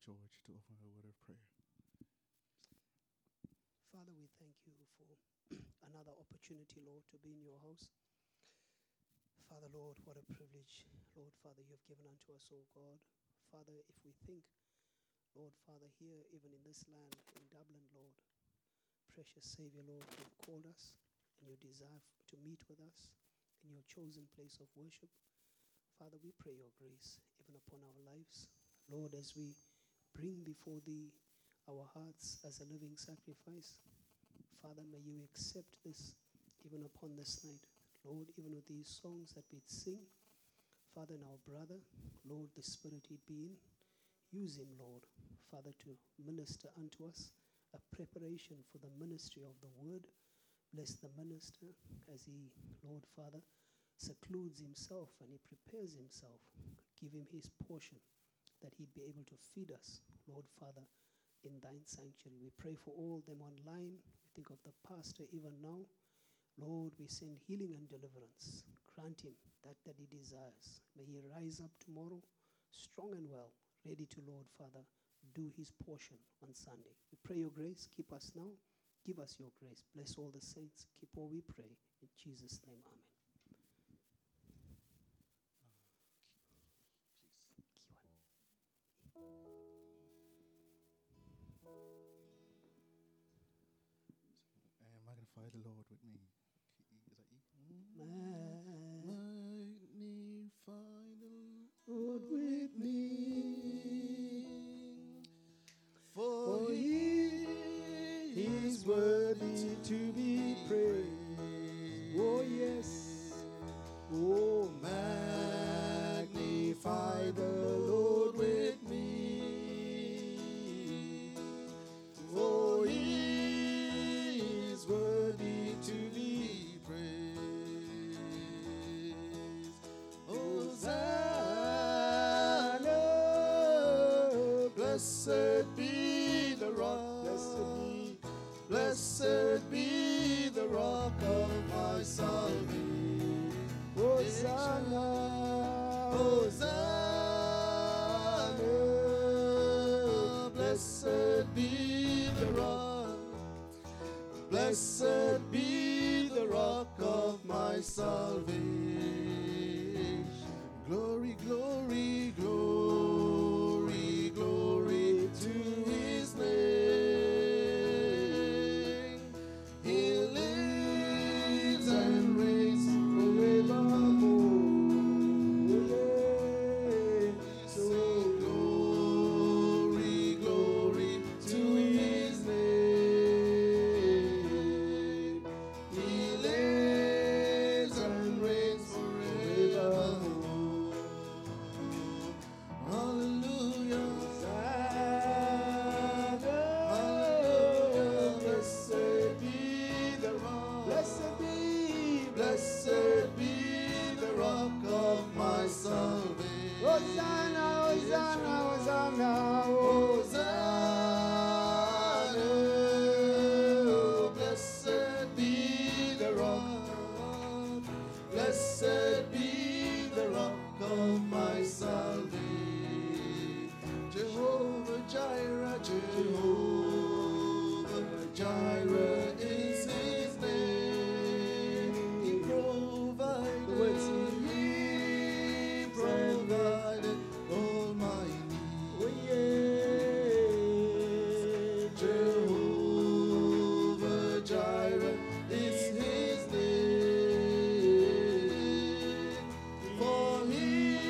George to offer a word of prayer. Father, we thank you for another opportunity, Lord, to be in your house. Father, Lord, what a privilege, Lord, Father, you have given unto us, oh God. Father, if we think, Lord, Father, here, even in this land, in Dublin, Lord, precious Savior, Lord, you've called us and you desire to meet with us in your chosen place of worship. Father, we pray your grace even upon our lives. Lord, as we bring before thee our hearts as a living sacrifice, Father, may you accept this even upon this night. Lord, even with these songs that we sing, Father, and our brother, Lord, the Spirit he'd be in, use him, Lord, Father, to minister unto us a preparation for the ministry of the word. Bless the minister as he, Lord, Father, secludes himself and he prepares himself. Give him his portion that he'd be able to feed us, Lord, Father, in thine sanctuary. We pray for all them online. We think of the pastor even now. Lord, we send healing and deliverance. Grant him that he desires. May he rise up tomorrow strong and well, ready to, Lord, Father, do his portion on Sunday. We pray your grace. Keep us now. Give us your grace. Bless all the saints. Keep all we pray. In Jesus' name, amen. Magnify the Lord with me. Is that E? Magnify the Lord with me, for he is worthy to be praised. Oh yes, oh magnify the Lord with me, for he is worthy to be praised. Hosanna, blessed be the rock, blessed be the rock of my salvation. Hosanna, Hosanna, blessed be the rock, blessed be the rock of my salvation. Glory, glory, glory, glory to his name. He lives and reigns forevermore. So glory, glory to his name. He lives and reigns forevermore. Hallelujah. Hallelujah. Blessed be the rock. Blessed be the rock of my salvation. Hosanna, Hosanna, Hosanna, Hosanna. Blessed be the rock. Blessed be the rock of my salvation. Jehovah Jireh, Jehovah Jireh is his name. He provided, he provided all my needs. Oh yeah. Jehovah Jireh is his name. For he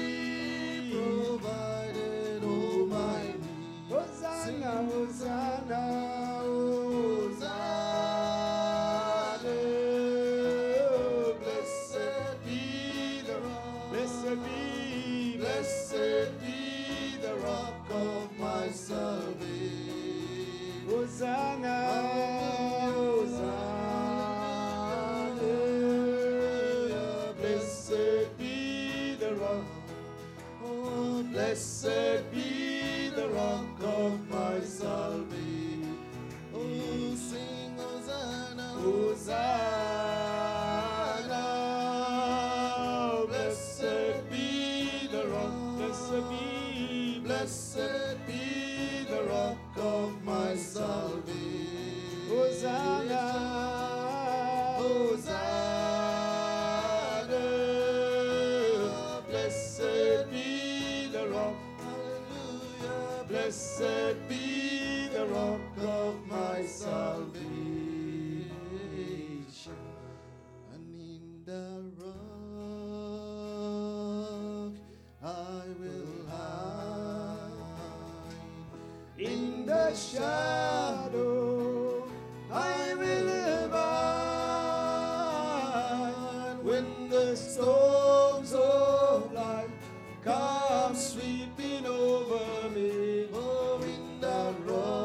provided all my needs. Hosanna, Hosanna, Hosanna. Blessed be the rock. Blessed be the rock of my salvation. Hosanna, Hosanna. Blessed be the rock. Oh, blessed be the rock of my salvation. Oh, sing Hosanna, Hosanna. Blessed be the rock. Blessed be Blessed be the rock of my salvation. And in the rock I will hide. In the shadow I will abide. When the storms of life come sweeping over me, Oh, in the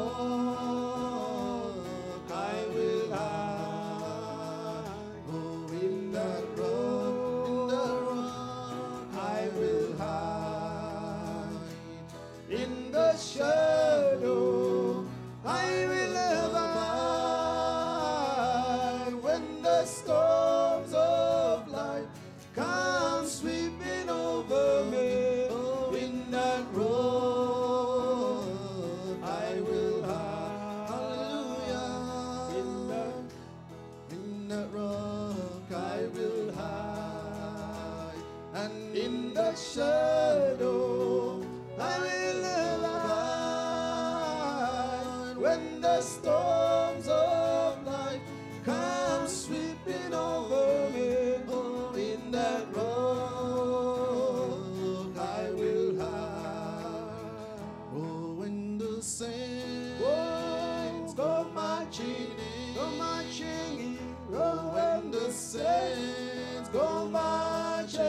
rock I will hide. Oh, in the rock I will hide. In the shadow I will abide. When the storms of life come sweeping over me, Oh, in that rock I will hide. hallelujah. In that rock I will hide. And In the shadow I will abide. When the storms of life come sweeping over me, Oh, in that rock I will hide. oh, when the saints Oh, go marching in, go marching in. Oh, when the saints go marching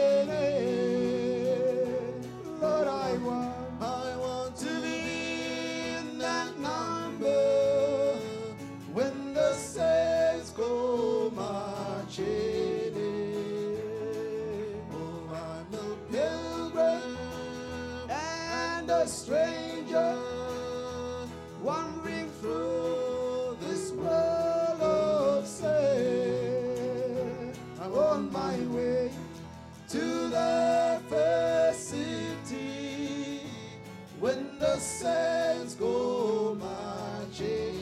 in, Lord, I want to be in that number. When the saints go marching in, Oh, I'm a pilgrim and a stranger, wandering through this world of sin. I'm on my way to the first city. When the saints go marching,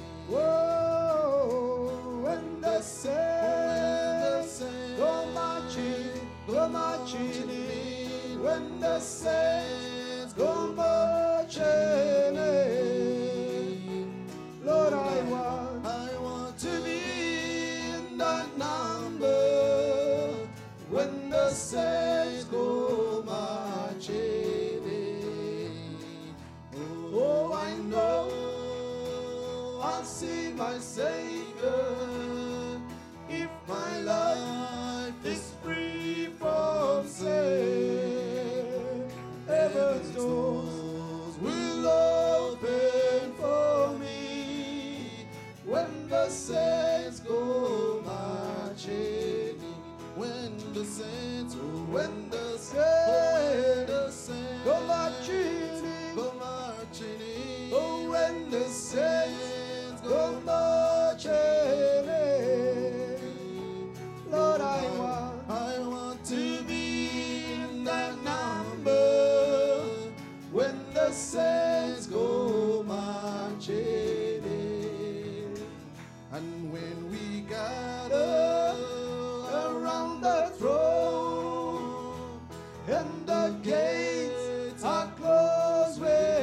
whoa, when the saints go marching in, when the saints go marching in, Lord, I want to be in that number. When the saints go marching in, oh, I know I'll see my Savior if my life is free from sin. Heaven's doors will open for me when the saints go marching in. when the saints, oh, When the saints go go marching in, go marching in. oh, when the saints go marching in, Lord, I want to be in that number. When the saints go marching in, And when we gather around the throne, and the gates are closed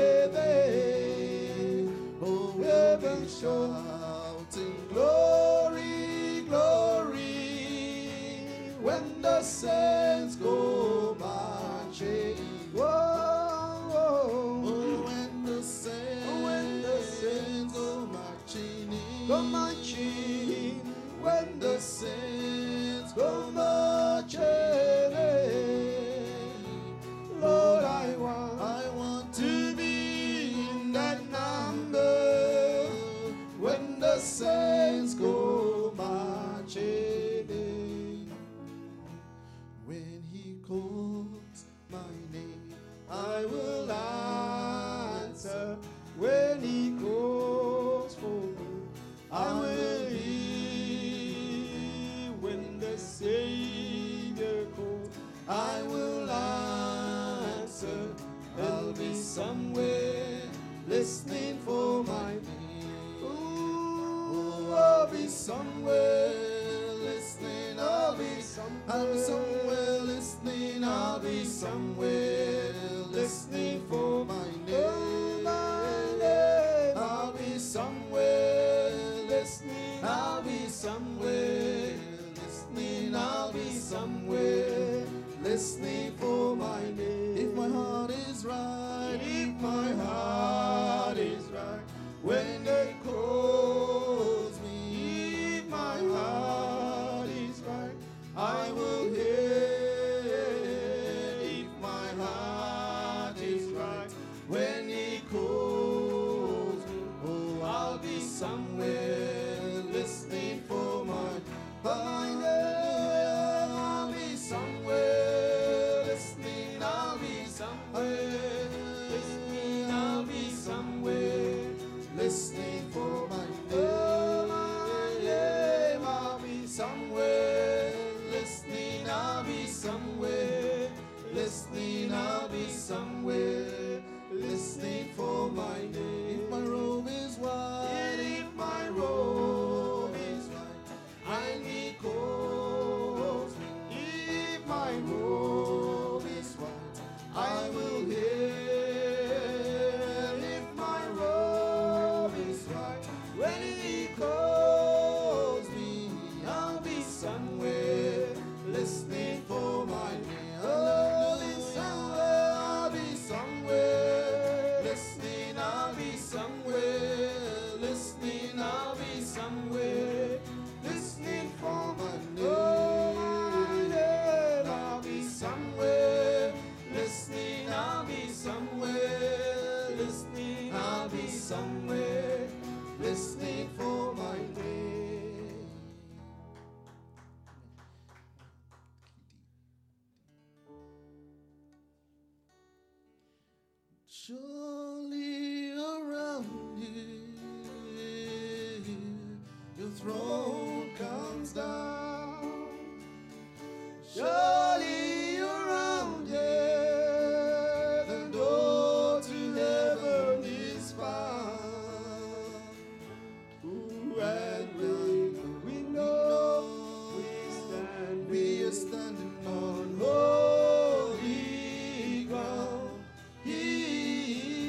within, oh, heaven shouting glory, glory, when the saints go marching. Whoa, oh, whoa. when the saints go marching in. Go marching, when the saints go marching in, Lord, I want to be in that number. When the saints go marching in, When he calls my name, I will answer. When he calls for me, I will hear. When the Savior calls, I will answer. I'll be somewhere listening for my name. Ooh, I'll be somewhere listening. I'll be somewhere listening. I'll be somewhere listening for my name. somewhere listening for my hallelujah. I'll be somewhere listening. I'll be somewhere listening. I'll be somewhere listening for my name. I'll be somewhere listening. I'll be somewhere listening. I'll be somewhere listening for my name. If my robe is white, if my robe is white, and he calls me. If my robe is white, I will hear. If my robe is white, when he calls me, I'll be somewhere listening for my name. I'll be somewhere, I'll be somewhere listening. I'll be somewhere listening. I'll be somewhere listening for my name. I'll be somewhere listening. I'll be somewhere listening. I'll be somewhere listening for my name. Surely around here, your throne comes down. Surely around here, the door to heaven is found. And we know we are standing on holy ground. He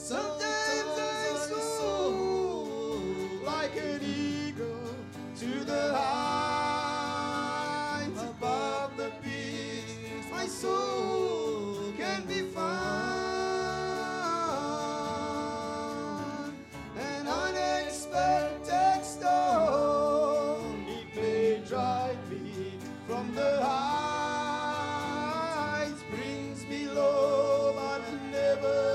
Sometimes I soar like an eagle to the heights above the beast. My soul can be found. An unexpected storm, it may drive me from the heights, brings me low, but never.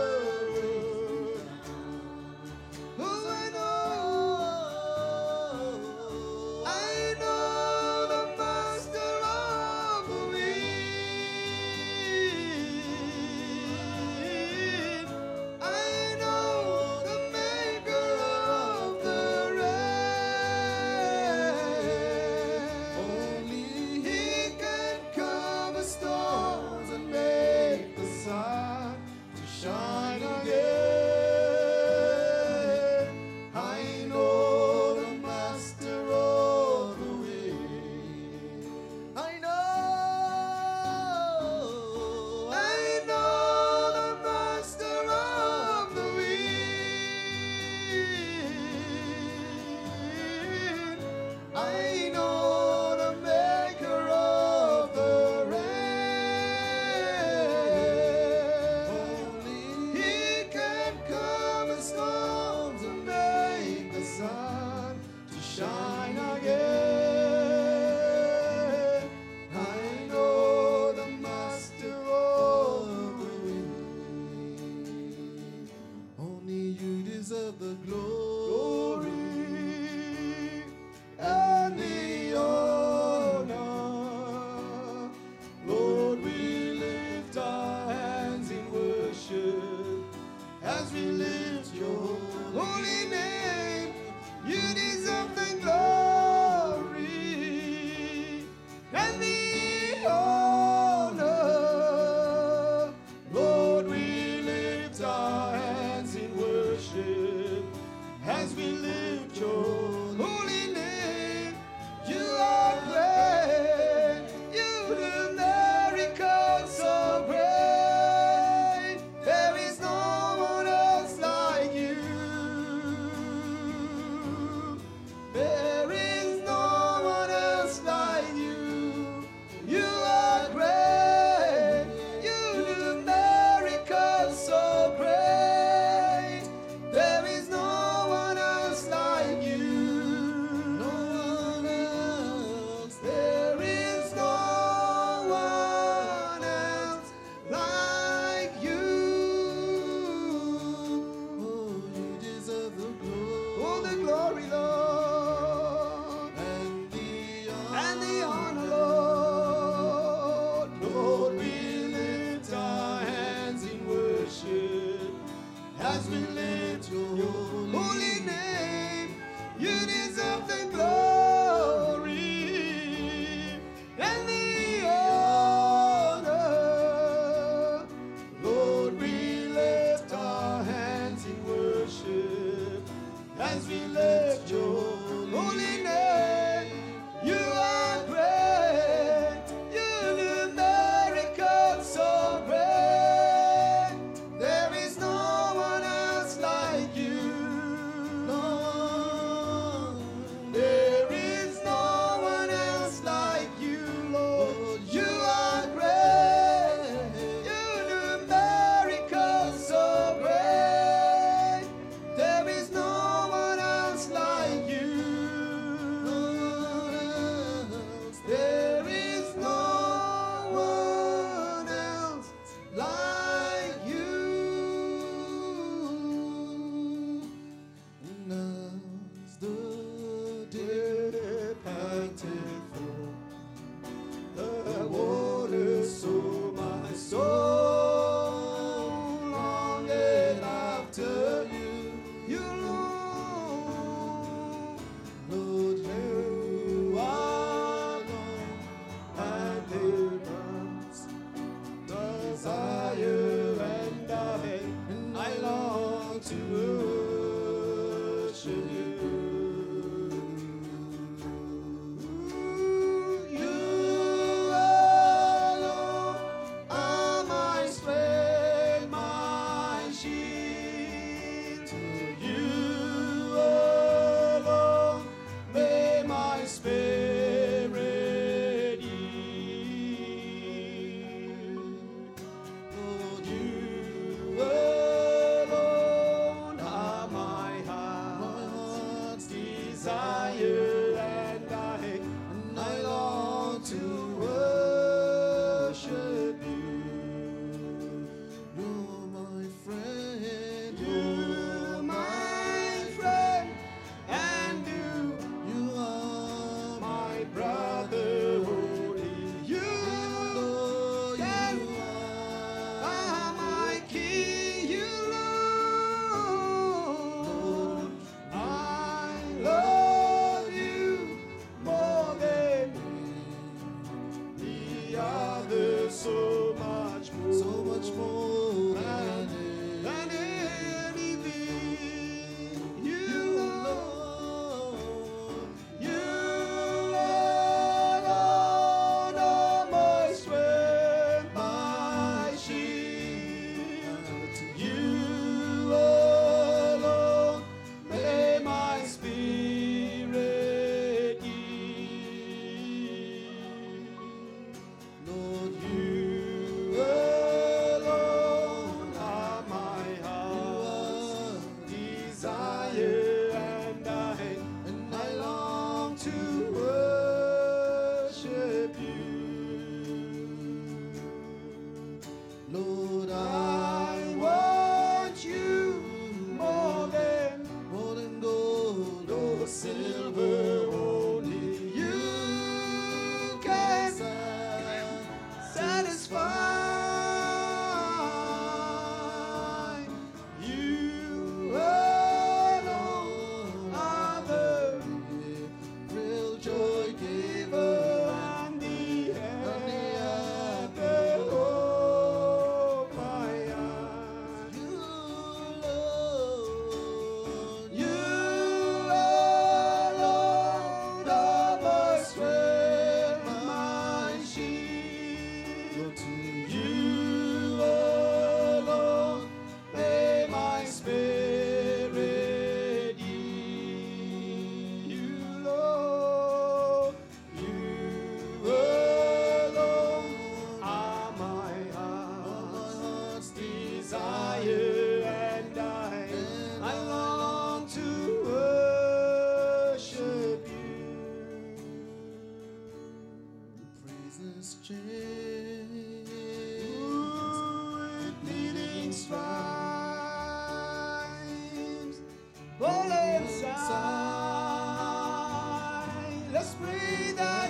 night. Let's pray that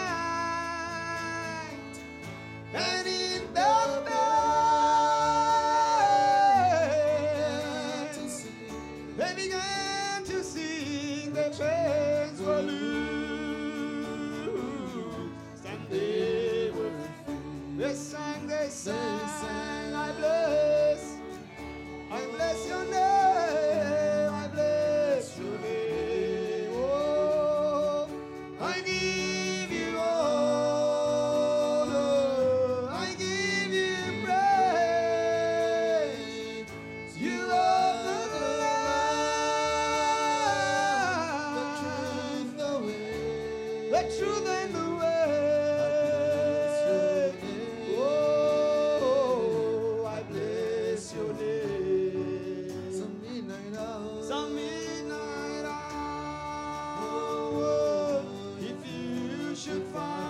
night. And in the bed, they began to sing the chains were loose, and they were free. They sang, I bless your name, I bless your name. Oh, I give you honor, I give you praise. You are the light, the truth and the way. Oh, I bless your name. Some midnight hour, if you should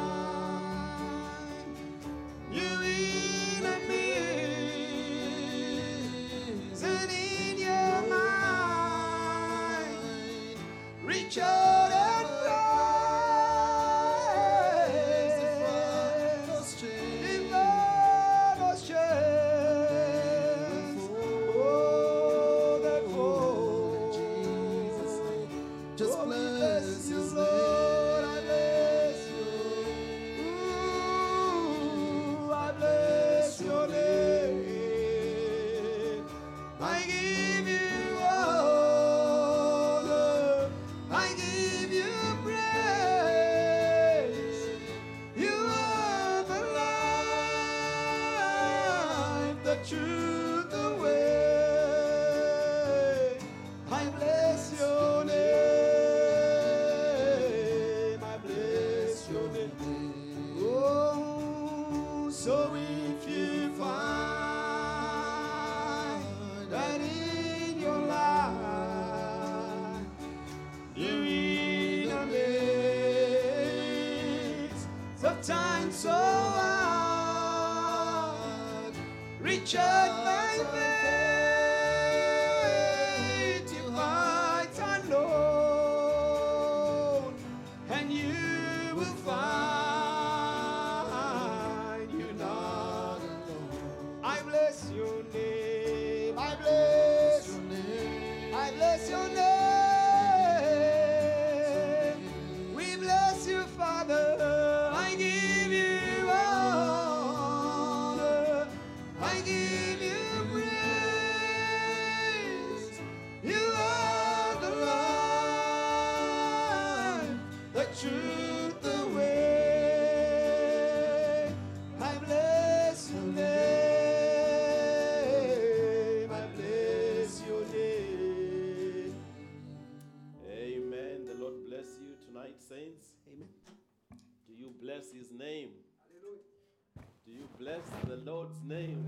find you in a mist, and in your mind, reach out and just bless you, Lord. I bless you. Ooh, I bless your name. I give you honor. I give you praise. You are the life, the truth, the way. I bless your name. Oh, so if you find that in your life you're in a midst of time so hard, reach out by faith, you might unknown, and you will find you're not alone. I bless your name. I bless your name. I bless your name. We bless you, Father. I give you honor. I give you praise. You are the life, the truth, the way. I bless your name. I bless your name. Amen. The Lord bless you tonight, saints. Amen. Do you bless his name? Do you bless the Lord's name?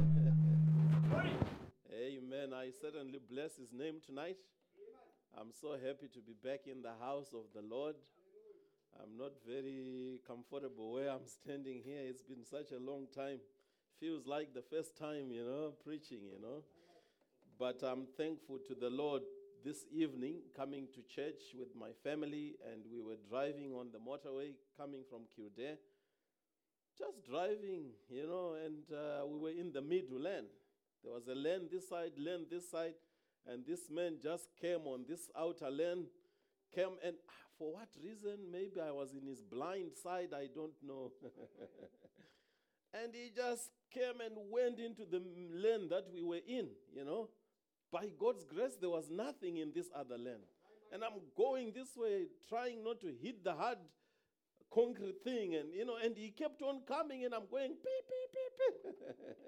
Amen. I certainly bless his name tonight. I'm so happy to be back in the house of the Lord. I'm not very comfortable where I'm standing here. It's been such a long time. Feels like the first time, preaching, But I'm thankful to the Lord this evening, coming to church with my family, and we were driving on the motorway coming from Kildare. Just driving, and we were in the middle lane. There was a lane this side, and this man just came on this outer lane, and for what reason? Maybe I was in his blind side, I don't know. And he just came and went into the lane that we were in, By God's grace, there was nothing in this other lane. And I'm going this way, trying not to hit the hard concrete thing, and he kept on coming, and I'm going, beep, beep, beep, beep.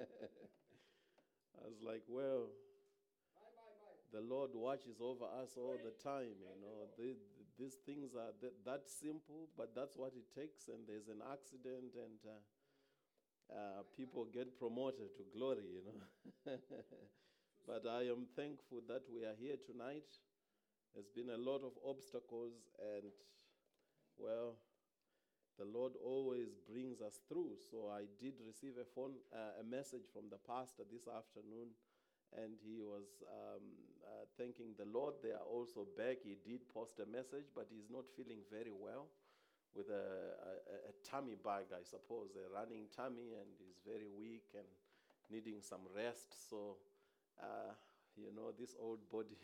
I was like, well, the Lord watches over us all the time, These things are that simple, but that's what it takes, and there's an accident, and people get promoted to glory, But I am thankful that we are here tonight. There's been a lot of obstacles, and, well, the Lord always brings us through. So I did receive a message from the pastor this afternoon, and he was thanking the Lord. They are also back. He did post a message, but he's not feeling very well with a tummy bug, I suppose, a running tummy, and he's very weak and needing some rest. So, this old body,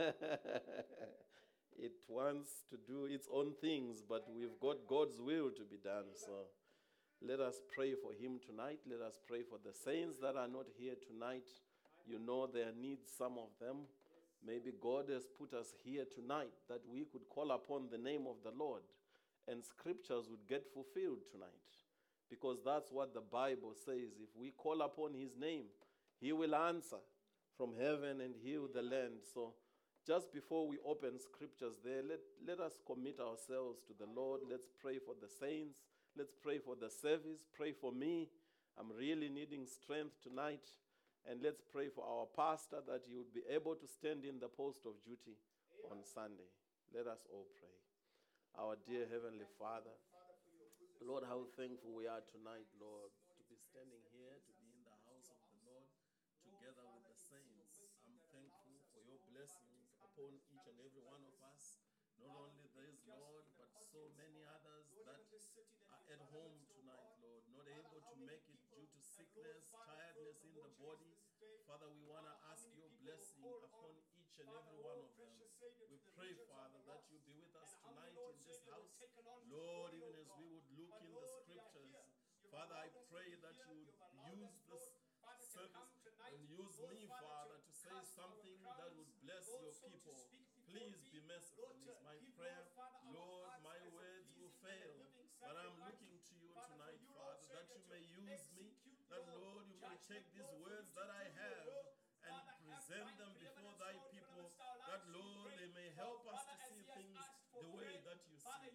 it wants to do its own things, but we've got God's will to be done. So let us pray for him tonight. Let us pray for the saints that are not here tonight. You know their needs, some of them. Maybe God has put us here tonight that we could call upon the name of the Lord and scriptures would get fulfilled tonight. Because that's what the Bible says. If we call upon his name, he will answer from heaven and heal the land. So just before we open scriptures there, let us commit ourselves to the Lord. Let's pray for the saints. Let's pray for the service. Pray for me. I'm really needing strength tonight. And let's pray for our pastor that he would be able to stand in the post of duty on Sunday. Let us all pray. Our dear Heavenly Father, Lord, how thankful we are tonight, Lord, to be standing here, to be in the house of the Lord, together with the saints. I'm thankful for your blessings upon each and every one of us. Not only this, Lord, but so many others that are at home tonight, Lord, not able to make it due to sickness, tiredness in the body. Father, we want to ask your blessing upon each and every one of them. We pray, Father, that you be with us tonight in this house. Lord, even as we would look in the scriptures, Father, I pray that you would use this service and use me, Father, to say something that would bless your people. Please be merciful is my prayer. Lord, my words will fail, but I'm looking to you tonight, Father, that you may use me, that, Lord, you may take these words that I have and present them before thy people, that, Lord, they may help us to see things the way that you see.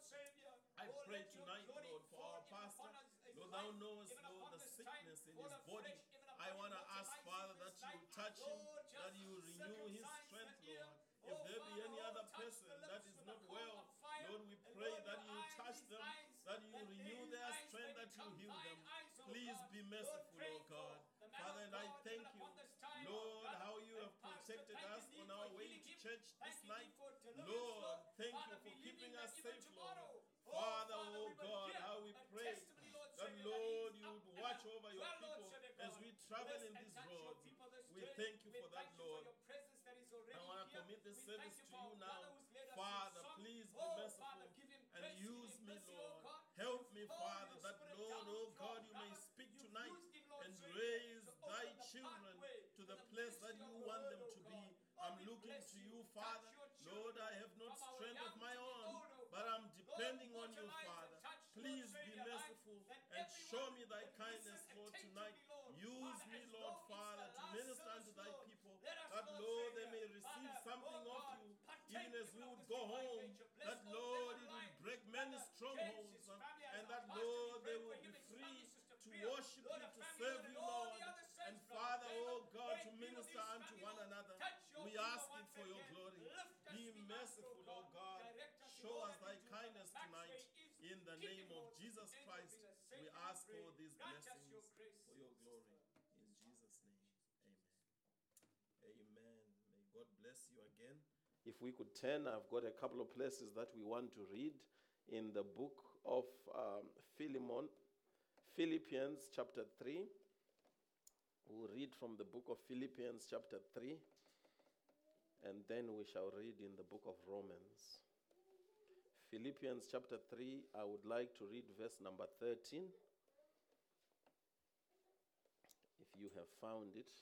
I pray tonight, Lord, for our pastor. Lord, thou knowest, Lord, the sickness in his body. I want to ask, Father, that you touch him, that you renew his strength, Lord. If there be any other person that is not well, Lord, we pray that you touch them, that you renew their strength, that you heal them. Please be merciful, oh God. Father, and I thank you, Lord, how you have protected us on our way to church this night. Lord, thank you for keeping us safe, Lord. Father, oh God, how we pray that, Lord, you would watch over your people as we travel in these roads. We thank you for that, Lord. I want to commit this service to you now. Father, please be merciful and use me, Lord. Help me, Father, that, Lord, oh God, you may speak tonight and raise thy children to the place that you want them to be. I'm looking to you, Father. Lord, I have not strength of my own, but I'm depending on you, Father. Please be merciful and show me thy kindness, Lord, tonight. Use me, Lord, Father, to minister unto thy people, that, Lord, they may receive something of you, even as we would go home, that, Lord, it would break many strongholds, and that, Lord, they will be free to worship you, to serve you, Lord, and Father, oh God, to minister unto one another. We ask it for your glory. Be merciful, oh God. Show us thy kindness tonight. In the name of Jesus Christ, we ask all these blessings for your glory. In Jesus' name, amen. Amen. May God bless you again. If we could turn, I've got a couple of places that we want to read in the book of Philippians chapter 3. We'll read from the book of Philippians chapter 3, and then we shall read in the book of Romans. Philippians chapter 3, I would like to read verse number 13. If you have found it.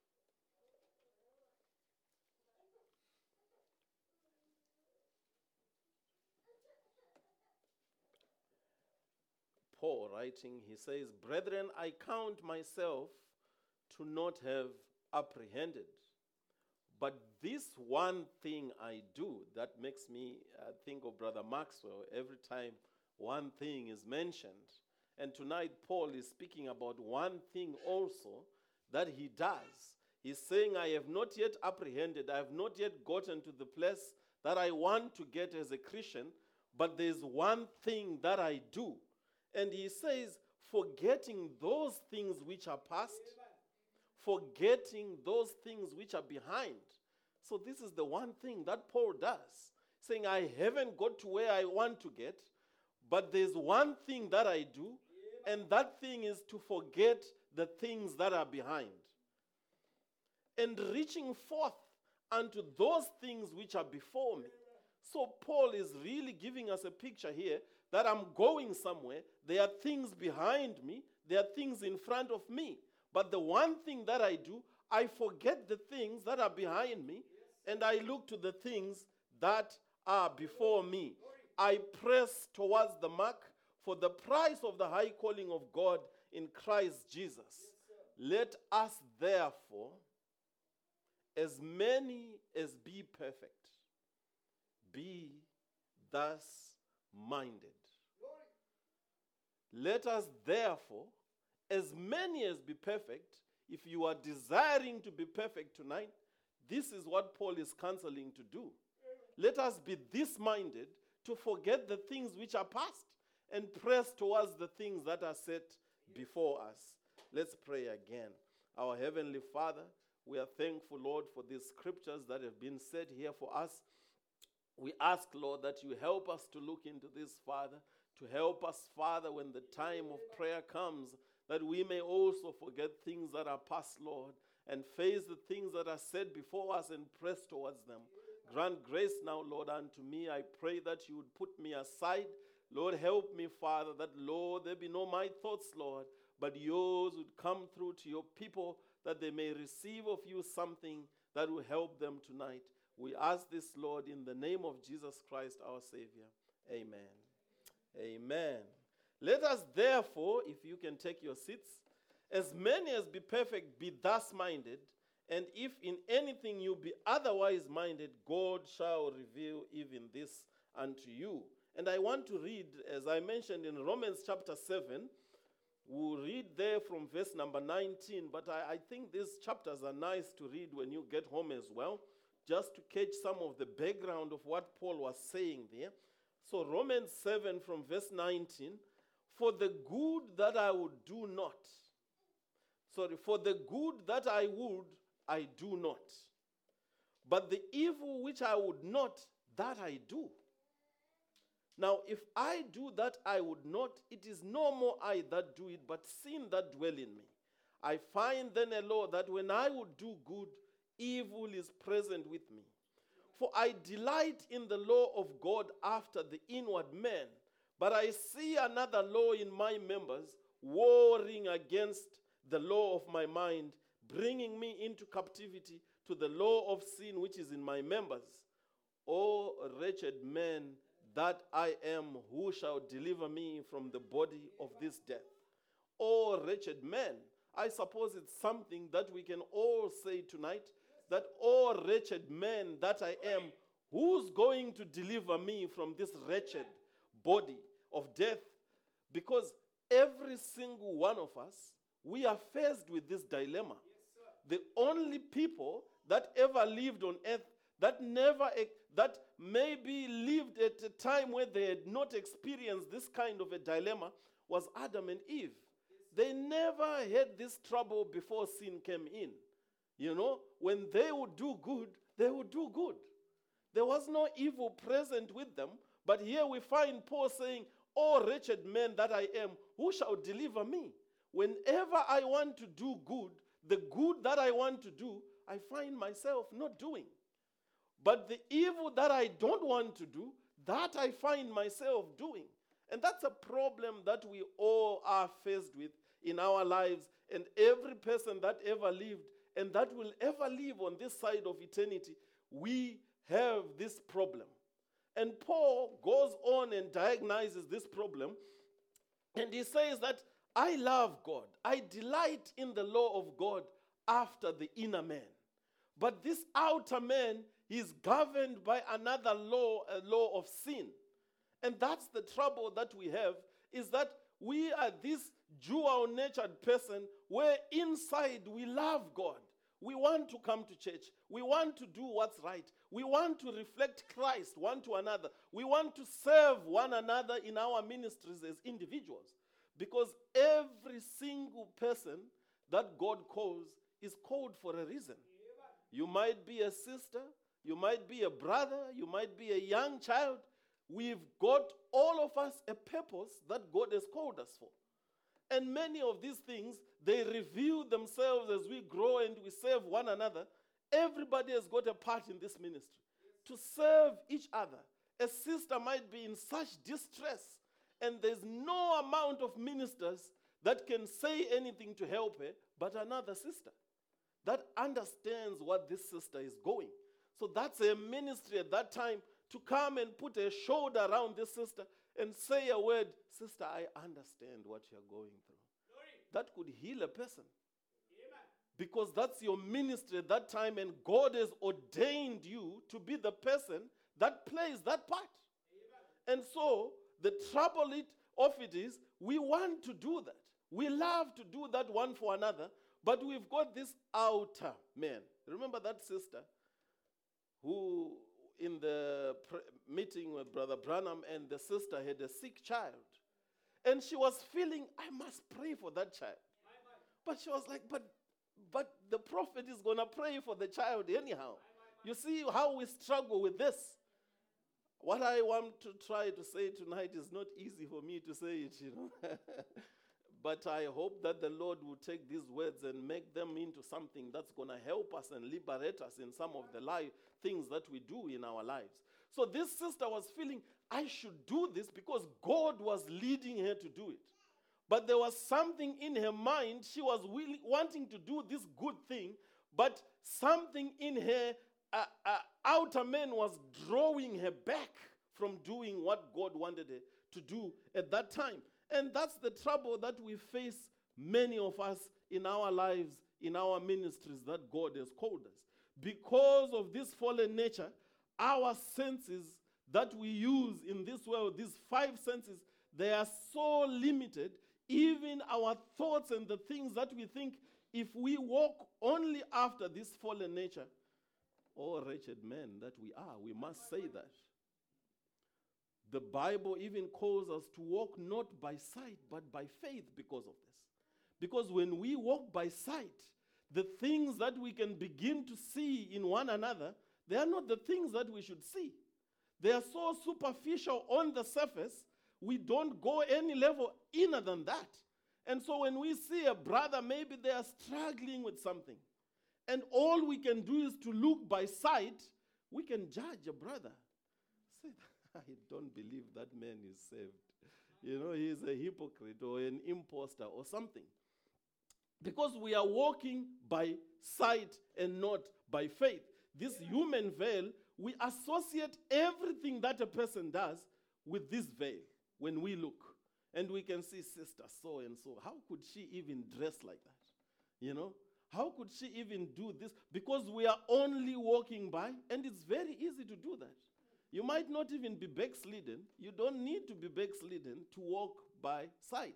Paul writing, he says, "Brethren, I count myself to not have apprehended. But this one thing I do," that makes me think of Brother Maxwell every time one thing is mentioned. And tonight Paul is speaking about one thing also that he does. He's saying, I have not yet apprehended, I have not yet gotten to the place that I want to get as a Christian, but there's one thing that I do. And he says, forgetting those things which are past, forgetting those things which are behind. So this is the one thing that Paul does, saying, I haven't got to where I want to get, but there's one thing that I do, and that thing is to forget the things that are behind. And reaching forth unto those things which are before me. So Paul is really giving us a picture here that I'm going somewhere. There are things behind me. There are things in front of me. But the one thing that I do, I forget the things that are behind me, and I look to the things that are before me. I press towards the mark for the prize of the high calling of God in Christ Jesus. Let us therefore, as many as be perfect, be thus minded. Let us therefore, as many as be perfect, if you are desiring to be perfect tonight, this is what Paul is counseling to do. Let us be this minded to forget the things which are past and press towards the things that are set before us. Let's pray again. Our Heavenly Father, we are thankful, Lord, for these scriptures that have been said here for us. We ask, Lord, that you help us to look into this, Father, to help us, Father, when the time of prayer comes, that we may also forget things that are past, Lord, and face the things that are set before us and press towards them. Grant grace now, Lord, unto me. I pray that you would put me aside. Lord, help me, Father, that, Lord, there be no my thoughts, Lord, but yours would come through to your people, that they may receive of you something that will help them tonight. We ask this, Lord, in the name of Jesus Christ, our Savior. Amen. Amen. Let us therefore, if you can take your seats, as many as be perfect, be thus minded, and if in anything you be otherwise minded, God shall reveal even this unto you. And I want to read, as I mentioned in Romans chapter 7, we'll read there from verse number 19, but I think these chapters are nice to read when you get home as well, just to catch some of the background of what Paul was saying there. So Romans 7 from verse 19, for the good that I would do not, for the good that I would, I do not. But the evil which I would not, that I do. Now, if I do that I would not, it is no more I that do it, but sin that dwell in me. I find then a law that when I would do good, evil is present with me. For I delight in the law of God after the inward man, but I see another law in my members, warring against the law of my mind, bringing me into captivity to the law of sin which is in my members. O wretched man that I am, who shall deliver me from the body of this death? O wretched man. I suppose it's something that we can all say tonight, that, oh wretched man that I am, who's going to deliver me from this wretched body of death? Because every single one of us, we are faced with this dilemma. The only people that ever lived on earth that maybe lived at a time where they had not experienced this kind of a dilemma was Adam and Eve. They never had this trouble before sin came in. You know, when they would do good, they would do good. There was no evil present with them. But here we find Paul saying, oh wretched man that I am, who shall deliver me? Whenever I want to do good, the good that I want to do, I find myself not doing. But the evil that I don't want to do, that I find myself doing. And that's a problem that we all are faced with in our lives. And every person that ever lived and that will ever live on this side of eternity, we have this problem. And Paul goes on and diagnoses this problem. And he says that I love God. I delight in the law of God after the inner man. But this outer man is governed by another law, a law of sin. And that's the trouble that we have, is that we are this dual-natured person where inside we love God. We want to come to church. We want to do what's right. We want to reflect Christ one to another. We want to serve one another in our ministries as individuals. Because every single person that God calls is called for a reason. You might be a sister, you might be a brother, you might be a young child. We've got, all of us, a purpose that God has called us for. And many of these things, they reveal themselves as we grow and we serve one another. Everybody has got a part in this ministry to serve each other. A sister might be in such distress, and there's no amount of ministers that can say anything to help her, but another sister that understands what this sister is going. So that's a ministry at that time, to come and put a shoulder around this sister and say a word. Sister, I understand what you're going through. That could heal a person. Because that's your ministry at that time, and God has ordained you to be the person that plays that part. And so, the trouble of it is, we want to do that. We love to do that one for another, but we've got this outer man. Remember that sister who, in the meeting with Brother Branham, and the sister had a sick child. And she was feeling, I must pray for that child. But she was like, but the prophet is going to pray for the child anyhow. You see how we struggle with this. What I want to try to say tonight is not easy for me to say it, But I hope that the Lord will take these words and make them into something that's going to help us and liberate us in some of the things that we do in our lives. So this sister was feeling, I should do this because God was leading her to do it. But there was something in her mind. She was wanting to do this good thing, but something in her outer man was drawing her back from doing what God wanted her to do at that time. And that's the trouble that we face, many of us, in our lives, in our ministries that God has called us. Because of this fallen nature, our senses that we use in this world, these 5 senses, they are so limited. Even our thoughts and the things that we think, if we walk only after this fallen nature, oh, wretched men that we are, we must say that. The Bible even calls us to walk not by sight, but by faith because of this. Because when we walk by sight, the things that we can begin to see in one another, they are not the things that we should see. They are so superficial on the surface, we don't go any level inner than that. And so when we see a brother, maybe they are struggling with something, and all we can do is to look by sight, we can judge a brother. Say, I don't believe that man is saved. He's a hypocrite or an imposter or something. Because we are walking by sight and not by faith. This human veil, we associate everything that a person does with this veil when we look. And we can see sister so and so. How could she even dress like that? How could she even do this? Because we are only walking by, and it's very easy to do that. You might not even be backslidden. You don't need to be backslidden to walk by sight.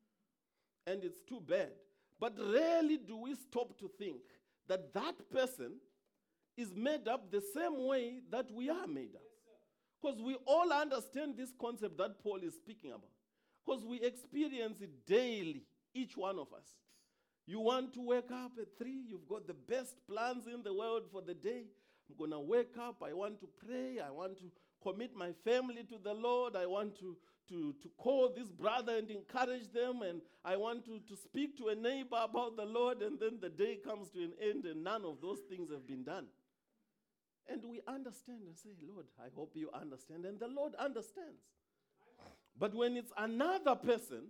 And it's too bad. But rarely do we stop to think that that person is made up the same way that we are made up. Because we all understand this concept that Paul is speaking about. Because we experience it daily, each one of us. You want to wake up at 3, you've got the best plans in the world for the day. I'm going to wake up, I want to pray, I want to commit my family to the Lord, I want to call this brother and encourage them, and I want to speak to a neighbor about the Lord, and then the day comes to an end and none of those things have been done. And we understand and say, Lord, I hope you understand, and the Lord understands. But when it's another person,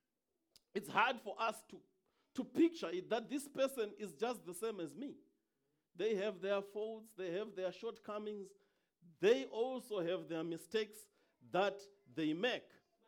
it's hard for us to picture it that this person is just the same as me. They have their faults, they have their shortcomings, they also have their mistakes that they make.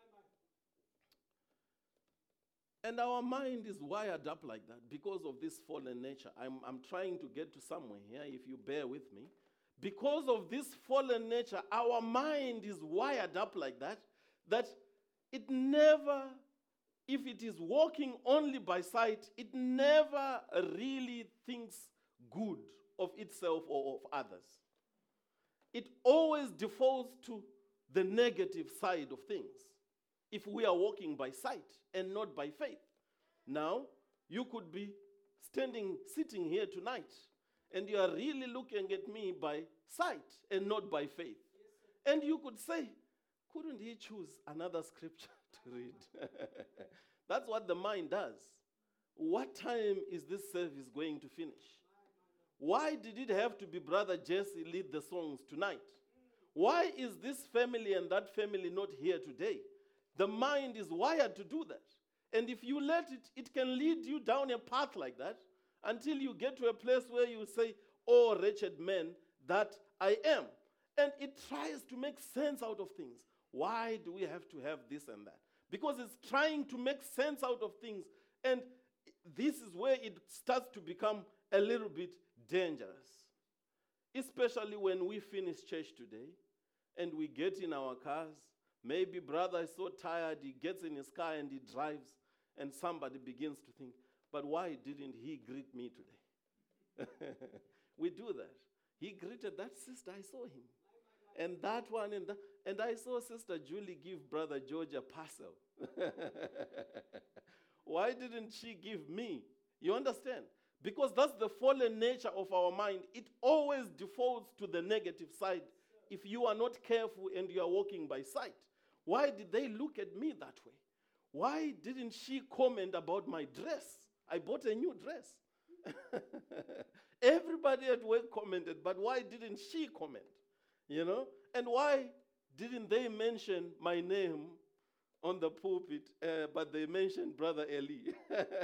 And our mind is wired up like that because of this fallen nature. I'm trying to get to somewhere here, if you bear with me. Because of this fallen nature, our mind is wired up like that, that it never, if it is walking only by sight, it never really thinks good of itself or of others. It always defaults to the negative side of things if we are walking by sight and not by faith. Now, you could be sitting here tonight, And you are really looking at me by sight and not by faith. And you could say, couldn't he choose another scripture to read? That's what the mind does. What time is this service going to finish? Why did it have to be Brother Jesse lead the songs tonight? Why is this family and that family not here today? The mind is wired to do that. And if you let it, it can lead you down a path like that until you get to a place where you say, oh, wretched man that I am. And it tries to make sense out of things. Why do we have to have this and that? Because it's trying to make sense out of things. And this is where it starts to become a little bit dangerous. Especially when we finish church today and we get in our cars. Maybe brother is so tired, he gets in his car and he drives, and somebody begins to think, but why didn't he greet me today? We do that. He greeted that sister, I saw him. And that one, and I saw Sister Julie give Brother George a parcel. Why didn't she give me? You understand? Because that's the fallen nature of our mind. It always defaults to the negative side if you are not careful and you are walking by sight. Why did they look at me that way? Why didn't she comment about my dress? I bought a new dress. Everybody at work commented, but why didn't she comment? You know? And why didn't they mention my name on the pulpit, but they mentioned Brother Eli?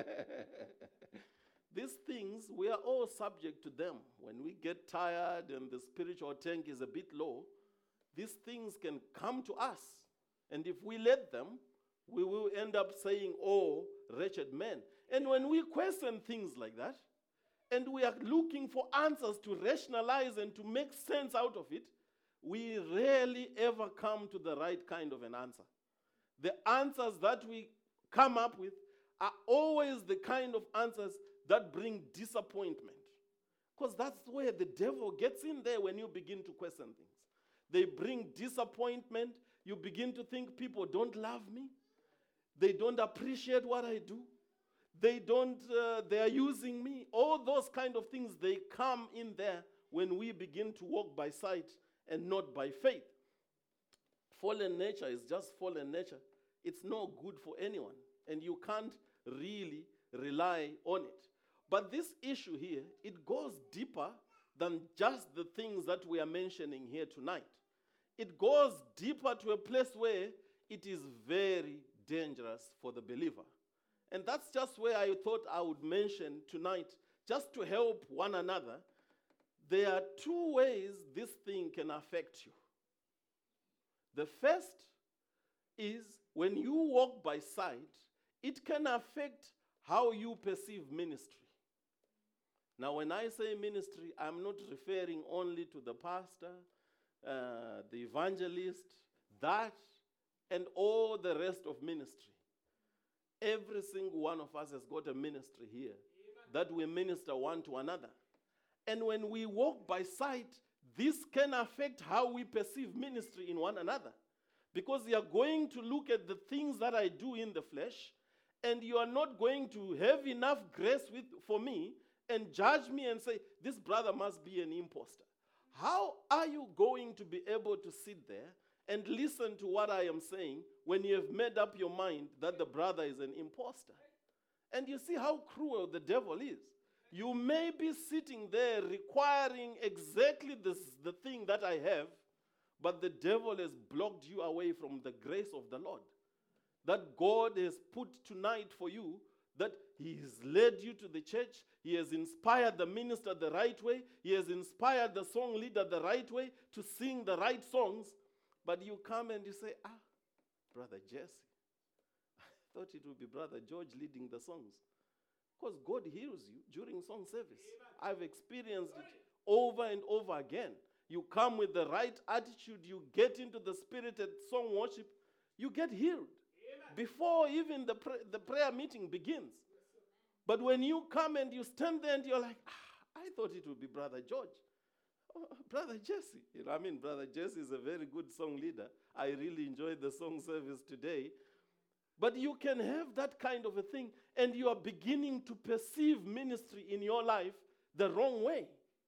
These things, we are all subject to them. When we get tired and the spiritual tank is a bit low, these things can come to us. And if we let them, we will end up saying, oh, wretched man. And when we question things like that, and we are looking for answers to rationalize and to make sense out of it, we rarely ever come to the right kind of an answer. The answers that we come up with are always the kind of answers that bring disappointment. Because that's where the devil gets in there when you begin to question things. They bring disappointment. You begin to think people don't love me. They don't appreciate what I do. They are using me. All those kind of things, they come in there when we begin to walk by sight and not by faith. Fallen nature is just fallen nature. It's no good for anyone. And you can't really rely on it. But this issue here, it goes deeper than just the things that we are mentioning here tonight. It goes deeper to a place where it is very dangerous for the believer. And that's just where I thought I would mention tonight, just to help one another. There are two ways this thing can affect you. The first is when you walk by sight, it can affect how you perceive ministry. Now, when I say ministry, I'm not referring only to the pastor, the evangelist, that, and all the rest of ministry. Every single one of us has got a ministry here. Amen. That we minister one to another. And when we walk by sight, this can affect how we perceive ministry in one another. Because you are going to look at the things that I do in the flesh, and you are not going to have enough grace for me and judge me and say, this brother must be an imposter. How are you going to be able to sit there and listen to what I am saying when you have made up your mind that the brother is an imposter? And you see how cruel the devil is. You may be sitting there requiring exactly the thing that I have, but the devil has blocked you away from the grace of the Lord that God has put tonight for you, that he has led you to the church. He has inspired the minister the right way. He has inspired the song leader the right way to sing the right songs. But you come and you say, Brother Jesse, I thought it would be Brother George leading the songs. Because God heals you during song service. Amen. I've experienced it over and over again. You come with the right attitude, you get into the spirited song worship, you get healed. Amen. Before even the prayer meeting begins. But when you come and you stand there and you're like, I thought it would be Brother George. Brother Jesse. Brother Jesse is a very good song leader. I really enjoyed the song service today. But you can have that kind of a thing, and you are beginning to perceive ministry in your life the wrong way.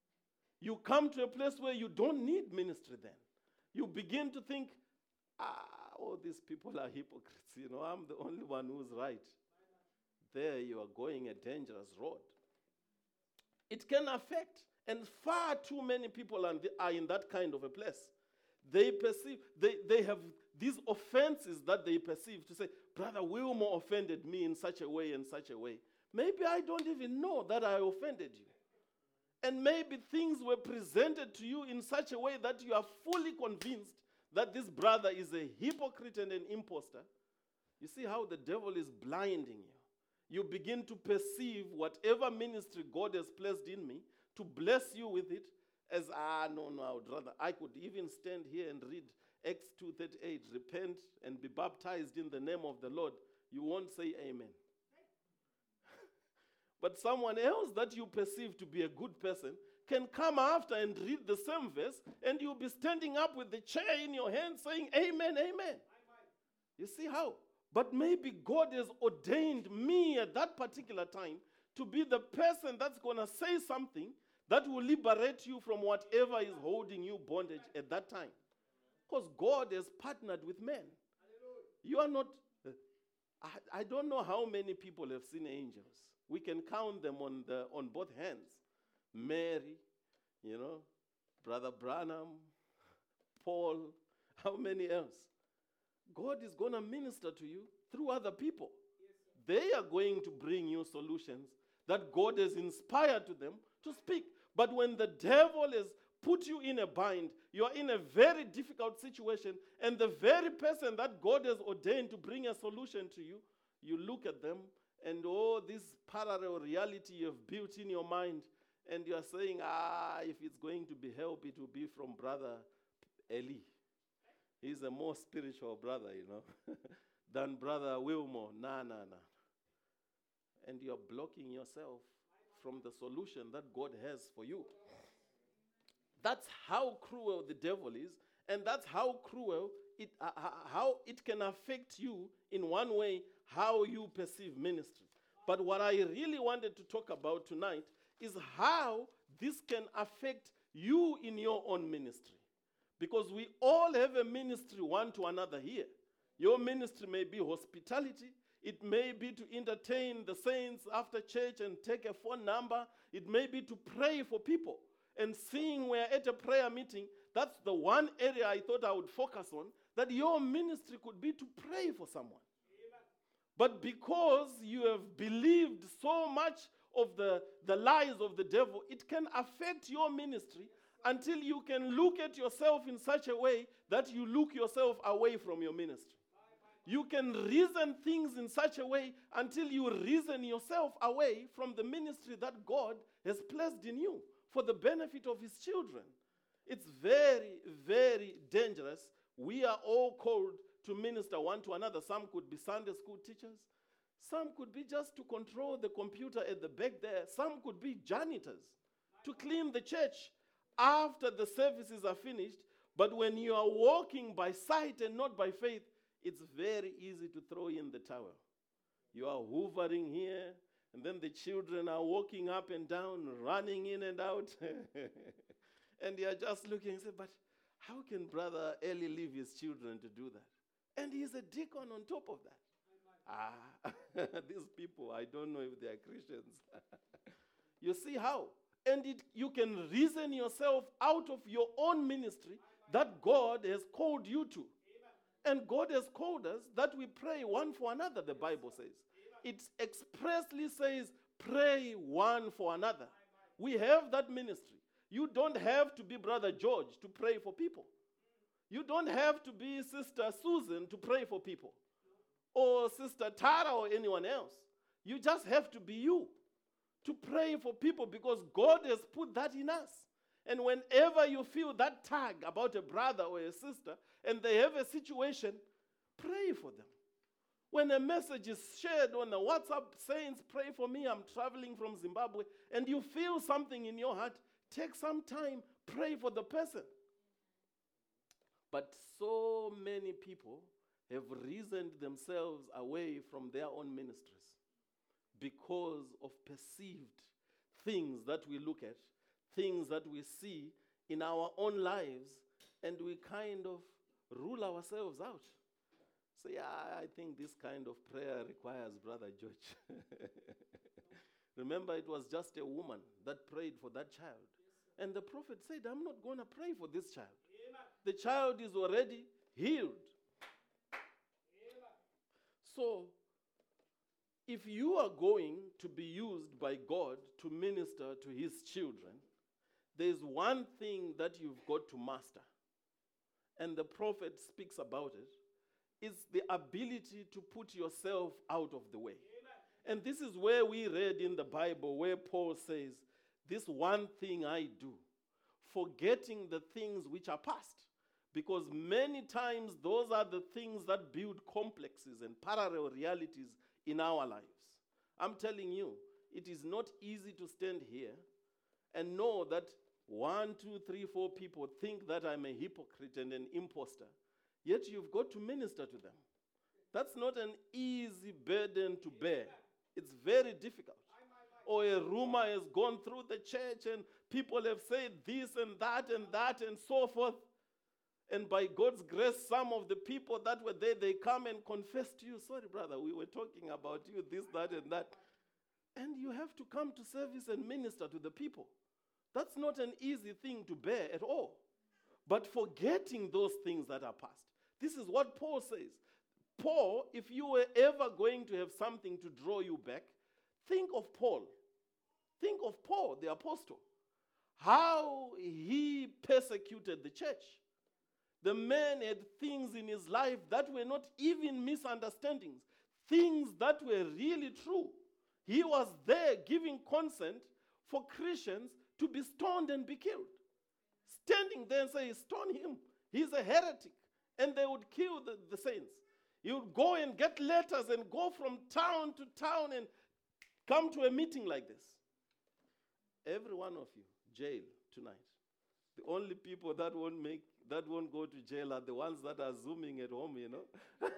You come to a place where you don't need ministry then. You begin to think, all these people are hypocrites. You know, I'm the only one who's right. There you are going a dangerous road. It can affect, and far too many people are in that kind of a place. They perceive, they have these offenses that they perceive to say, Brother Wilmore offended me in such a way and such a way. Maybe I don't even know that I offended you. And maybe things were presented to you in such a way that you are fully convinced that this brother is a hypocrite and an imposter. You see how the devil is blinding you. You begin to perceive whatever ministry God has placed in me to bless you with it as, no, I could even stand here and read Acts 2:38, repent and be baptized in the name of the Lord. You won't say amen. But someone else that you perceive to be a good person can come after and read the same verse, and you'll be standing up with the chair in your hand saying, amen, amen. You see how? But maybe God has ordained me at that particular time to be the person that's going to say something that will liberate you from whatever is holding you bondage at that time. Because God has partnered with men. You are not, I don't know how many people have seen angels. We can count them on both hands. Mary, Brother Branham, Paul, how many else? God is going to minister to you through other people. They are going to bring you solutions that God has inspired to them to speak. But when the devil has put you in a bind, you are in a very difficult situation, and the very person that God has ordained to bring a solution to you, you look at them, and this parallel reality you've built in your mind, and you are saying, if it's going to be help, it will be from Brother Eli. He's a more spiritual brother, than Brother Wilmore. Nah. And you're blocking yourself from the solution that God has for you. That's how cruel the devil is, and that's how cruel how it can affect you in one way, how you perceive ministry. But what I really wanted to talk about tonight is how this can affect you in your own ministry. Because we all have a ministry one to another here. Your ministry may be hospitality. It may be to entertain the saints after church and take a phone number. It may be to pray for people. And seeing we're at a prayer meeting, that's the one area I thought I would focus on, that your ministry could be to pray for someone. But because you have believed so much of the lies of the devil, it can affect your ministry until you can look at yourself in such a way that you look yourself away from your ministry. You can reason things in such a way until you reason yourself away from the ministry that God has placed in you for the benefit of his children. It's very, very dangerous. We are all called to minister one to another. Some could be Sunday school teachers. Some could be just to control the computer at the back there. Some could be janitors to clean the church after the services are finished. But when you are walking by sight and not by faith, it's very easy to throw in the towel. You are hoovering here, and then the children are walking up and down, running in and out. And you are just looking and say, but how can Brother Eli leave his children to do that? And he's a deacon on top of that. These people, I don't know if they are Christians. You see how? And you can reason yourself out of your own ministry that God has called you to. And God has called us that we pray one for another, the Bible says. It expressly says, pray one for another. We have that ministry. You don't have to be Brother George to pray for people. You don't have to be Sister Susan to pray for people. Or Sister Tara or anyone else. You just have to be you to pray for people because God has put that in us. And whenever you feel that tug about a brother or a sister and they have a situation, pray for them. When a message is shared on the WhatsApp saying, pray for me, I'm traveling from Zimbabwe, and you feel something in your heart, take some time, pray for the person. But so many people have reasoned themselves away from their own ministries because of perceived things that we look at, things that we see in our own lives, and we kind of rule ourselves out. So yeah, I think this kind of prayer requires Brother George. Remember, it was just a woman that prayed for that child. And the prophet said, I'm not going to pray for this child. The child is already healed. So, if you are going to be used by God to minister to his children, there's one thing that you've got to master. And the prophet speaks about it. It's the ability to put yourself out of the way. And this is where we read in the Bible where Paul says, this one thing I do, forgetting the things which are past. Because many times those are the things that build complexes and parallel realities in our lives. I'm telling you, it is not easy to stand here and know that 1, 2, 3, 4 people think that I'm a hypocrite and an imposter. Yet you've got to minister to them. That's not an easy burden to bear. It's very difficult. Or a rumor has gone through the church and people have said this and that and so forth. And by God's grace, some of the people that were there, they come and confess to you, sorry, brother, we were talking about you, this, that, and that. And you have to come to service and minister to the people. That's not an easy thing to bear at all. But forgetting those things that are past. This is what Paul says. Paul, if you were ever going to have something to draw you back, think of Paul. Think of Paul, the apostle. How he persecuted the church. The man had things in his life that were not even misunderstandings, things that were really true. He was there giving consent for Christians to be stoned and be killed. Standing there and say, stone him. He's a heretic. And they would kill the saints. He would go and get letters and go from town to town and come to a meeting like this. Every one of you, jail tonight. The only people that won't go to jail are the ones that are zooming at home, you know.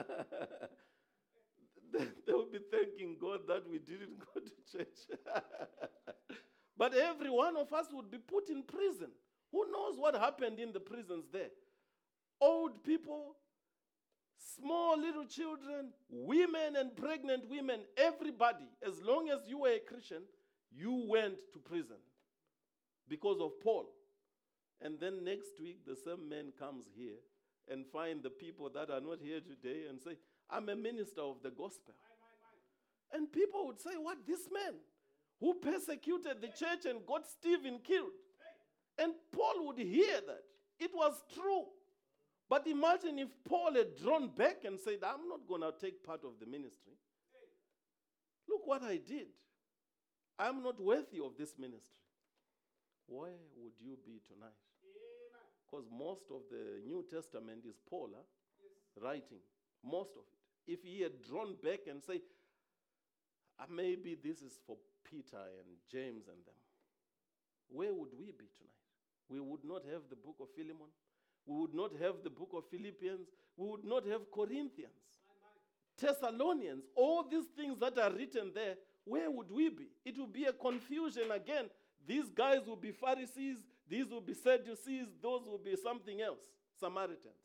They will be thanking God that we didn't go to church. But every one of us would be put in prison. Who knows what happened in the prisons there? Old people, small little children, women and pregnant women, everybody, as long as you were a Christian, you went to prison because of Paul. And then next week, the same man comes here and find the people that are not here today and say, I'm a minister of the gospel. And people would say, what, this man who persecuted the church and got Stephen killed? And Paul would hear that. It was true. But imagine if Paul had drawn back and said, I'm not going to take part of the ministry. Look what I did. I'm not worthy of this ministry. Where would you be tonight? Because most of the New Testament is Paul writing. Most of it. If he had drawn back and say, maybe this is for Peter and James and them, where would we be tonight? We would not have the book of Philemon. We would not have the book of Philippians. We would not have Corinthians, Thessalonians, all these things that are written there. Where would we be? It would be a confusion again. These guys will be Pharisees, these will be Sadducees, those will be something else, Samaritans.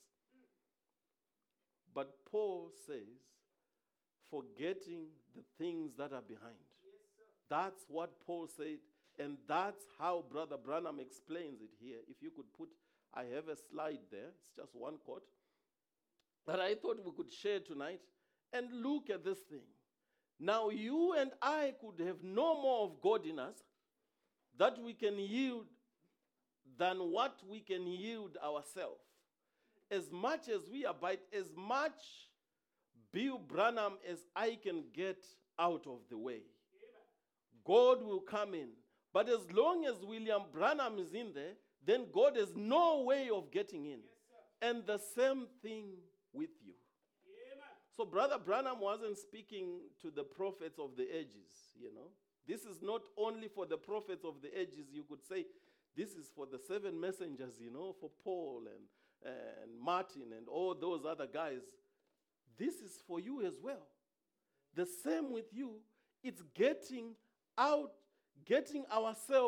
But Paul says, forgetting the things that are behind. That's what Paul said, and that's how Brother Branham explains it here. If you could put, I have a slide there, it's just one quote, that I thought we could share tonight, and look at this thing. Now you and I could have no more of God in us that we can yield than what we can yield ourselves. As much as we abide, as much Bill Branham as I can get out of the way. God will come in. But as long as William Branham is in there, then God has no way of getting in. And the same thing with you. So Brother Branham wasn't speaking to the prophets of the ages, you know. This is not only for the prophets of the ages. You could say this is for the 7 messengers, you know, for Paul and Martin and all those other guys. This is for you as well. The same with you. It's getting ourselves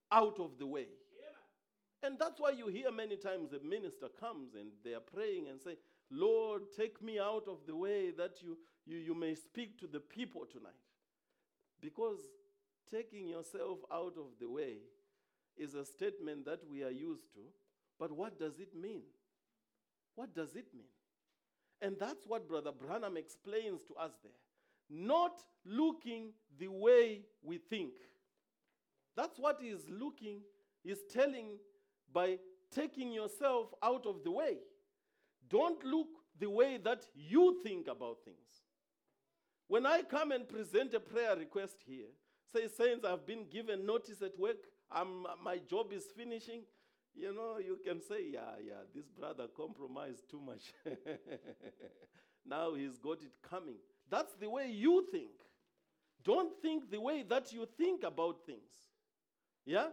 out of the way. And that's why you hear many times the minister comes and they are praying and say, Lord, take me out of the way that you may speak to the people tonight. Because taking yourself out of the way is a statement that we are used to. But what does it mean? What does it mean? And that's what Brother Branham explains to us there. Not looking the way we think. That's what he's telling by taking yourself out of the way. Don't look the way that you think about things. When I come and present a prayer request here, say, Saints, I've been given notice at work, my job is finishing, you can say, yeah, this brother compromised too much. Now he's got it coming. That's the way you think. Don't think the way that you think about things. Yeah?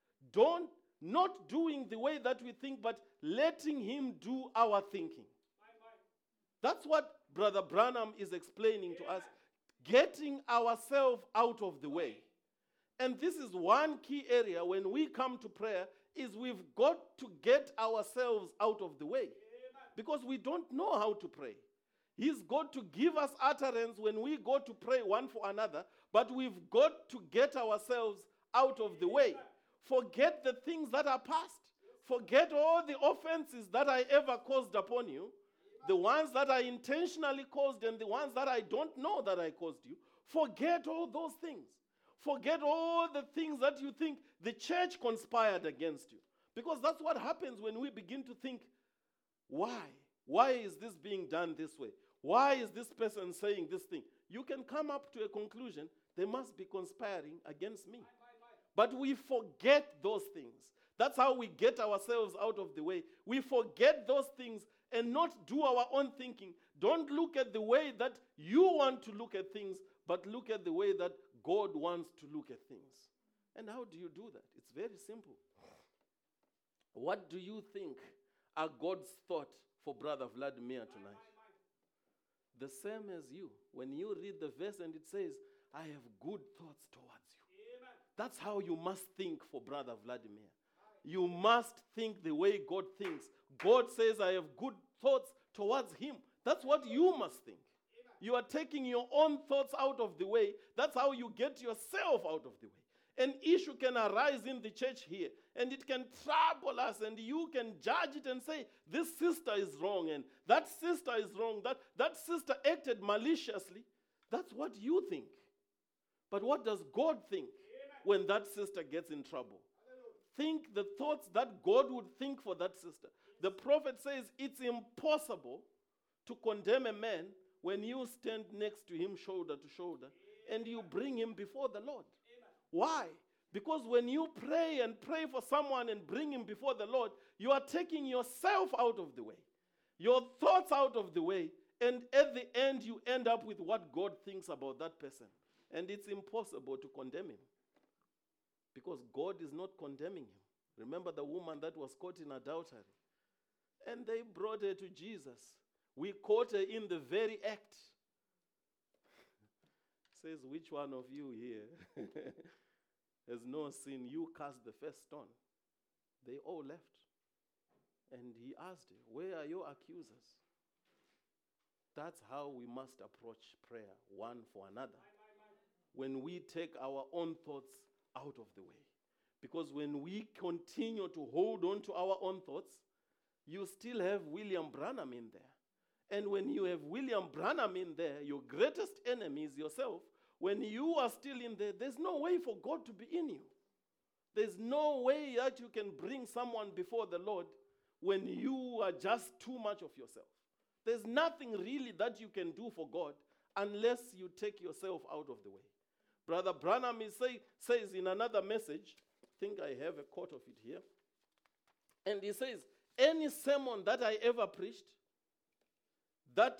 Not doing the way that we think, but letting him do our thinking. That's what Brother Branham is explaining to us. Getting ourselves out of the way. And this is one key area when we come to prayer, is we've got to get ourselves out of the way. Because we don't know how to pray. He's got to give us utterance when we go to pray one for another, but we've got to get ourselves out of the way. Forget the things that are past. Forget all the offenses that I ever caused upon you, the ones that I intentionally caused and the ones that I don't know that I caused you. Forget all those things. Forget all the things that you think the church conspired against you. Because that's what happens when we begin to think, why? Why is this being done this way? Why is this person saying this thing? You can come up to a conclusion, they must be conspiring against me. But we forget those things. That's how we get ourselves out of the way. We forget those things and not do our own thinking. Don't look at the way that you want to look at things, but look at the way that God wants to look at things. And how do you do that? It's very simple. What do you think are God's thought for Brother Vladimir tonight? The same as you. When you read the verse and it says, I have good thoughts towards you. That's how you must think for Brother Vladimir. You must think the way God thinks. God says, I have good thoughts towards him. That's what you must think. You are taking your own thoughts out of the way. That's how you get yourself out of the way. An issue can arise in the church here, and it can trouble us, and you can judge it and say, this sister is wrong, and that sister is wrong, that sister acted maliciously. That's what you think. But what does God think when that sister gets in trouble? Think the thoughts that God would think for that sister. The prophet says it's impossible to condemn a man when you stand next to him shoulder to shoulder and you bring him before the Lord. Why? Because when you pray and pray for someone and bring him before the Lord, you are taking yourself out of the way, your thoughts out of the way, and at the end you end up with what God thinks about that person. And it's impossible to condemn him because God is not condemning him. Remember the woman that was caught in adultery? And they brought her to Jesus. We caught her in the very act. Says, which one of you here has no sin? You cast the first stone. They all left. And he asked her, where are your accusers? That's how we must approach prayer, one for another. When we take our own thoughts out of the way. Because when we continue to hold on to our own thoughts, you still have William Branham in there. And when you have William Branham in there, your greatest enemy is yourself. When you are still in there, there's no way for God to be in you. There's no way that you can bring someone before the Lord when you are just too much of yourself. There's nothing really that you can do for God unless you take yourself out of the way. Brother Branham says in another message, I think I have a quote of it here, and he says, any sermon that I ever preached, that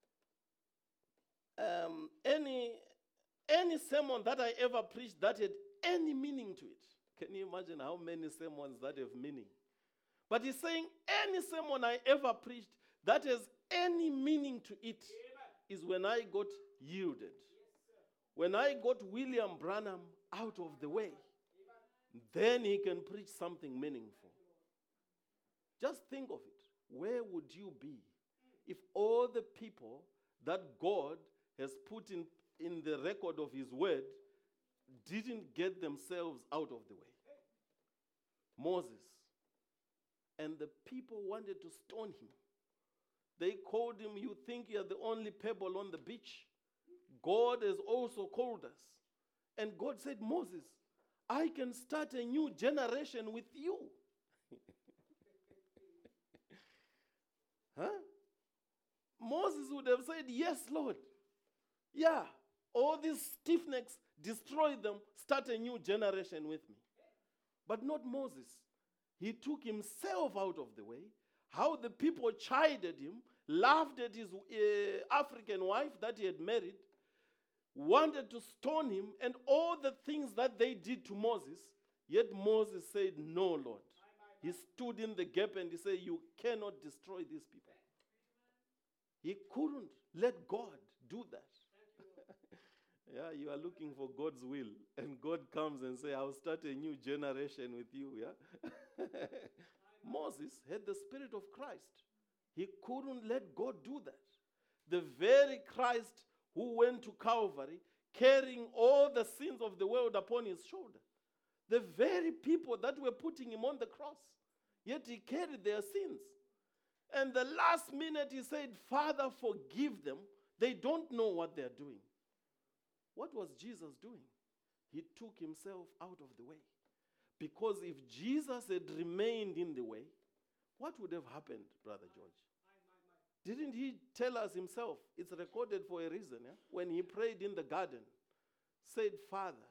any sermon that I ever preached that had any meaning to it. Can you imagine how many sermons that have meaning? But he's saying any sermon I ever preached that has any meaning to it is when I got yielded. When I got William Branham out of the way. then he can preach something meaningful. Just think of it. Where would you be if all the people that God has put in the record of his word didn't get themselves out of the way? Moses. And the people wanted to stone him. They called him, "You think you're the only pebble on the beach? God has also called us." And God said, "Moses, I can start a new generation with you." Huh? Moses would have said, "Yes, Lord. Yeah, all these stiff necks, destroy them, start a new generation with me." But not Moses. He took himself out of the way. How the people chided him, laughed at his African wife that he had married, wanted to stone him, and all the things that they did to Moses. Yet Moses said, "No, Lord." He stood in the gap and he said, "You cannot destroy these people." He couldn't let God do that. Yeah, you are looking for God's will, and God comes and says, "I'll start a new generation with you." Yeah. Moses had the Spirit of Christ. He couldn't let God do that. The very Christ who went to Calvary carrying all the sins of the world upon his shoulder. The very people that were putting him on the cross. Yet he carried their sins. And the last minute he said, "Father, forgive them. They don't know what they're doing." What was Jesus doing? He took himself out of the way. Because if Jesus had remained in the way, what would have happened, Brother George? Didn't he tell us himself? It's recorded for a reason. Yeah? When he prayed in the garden, said, "Father,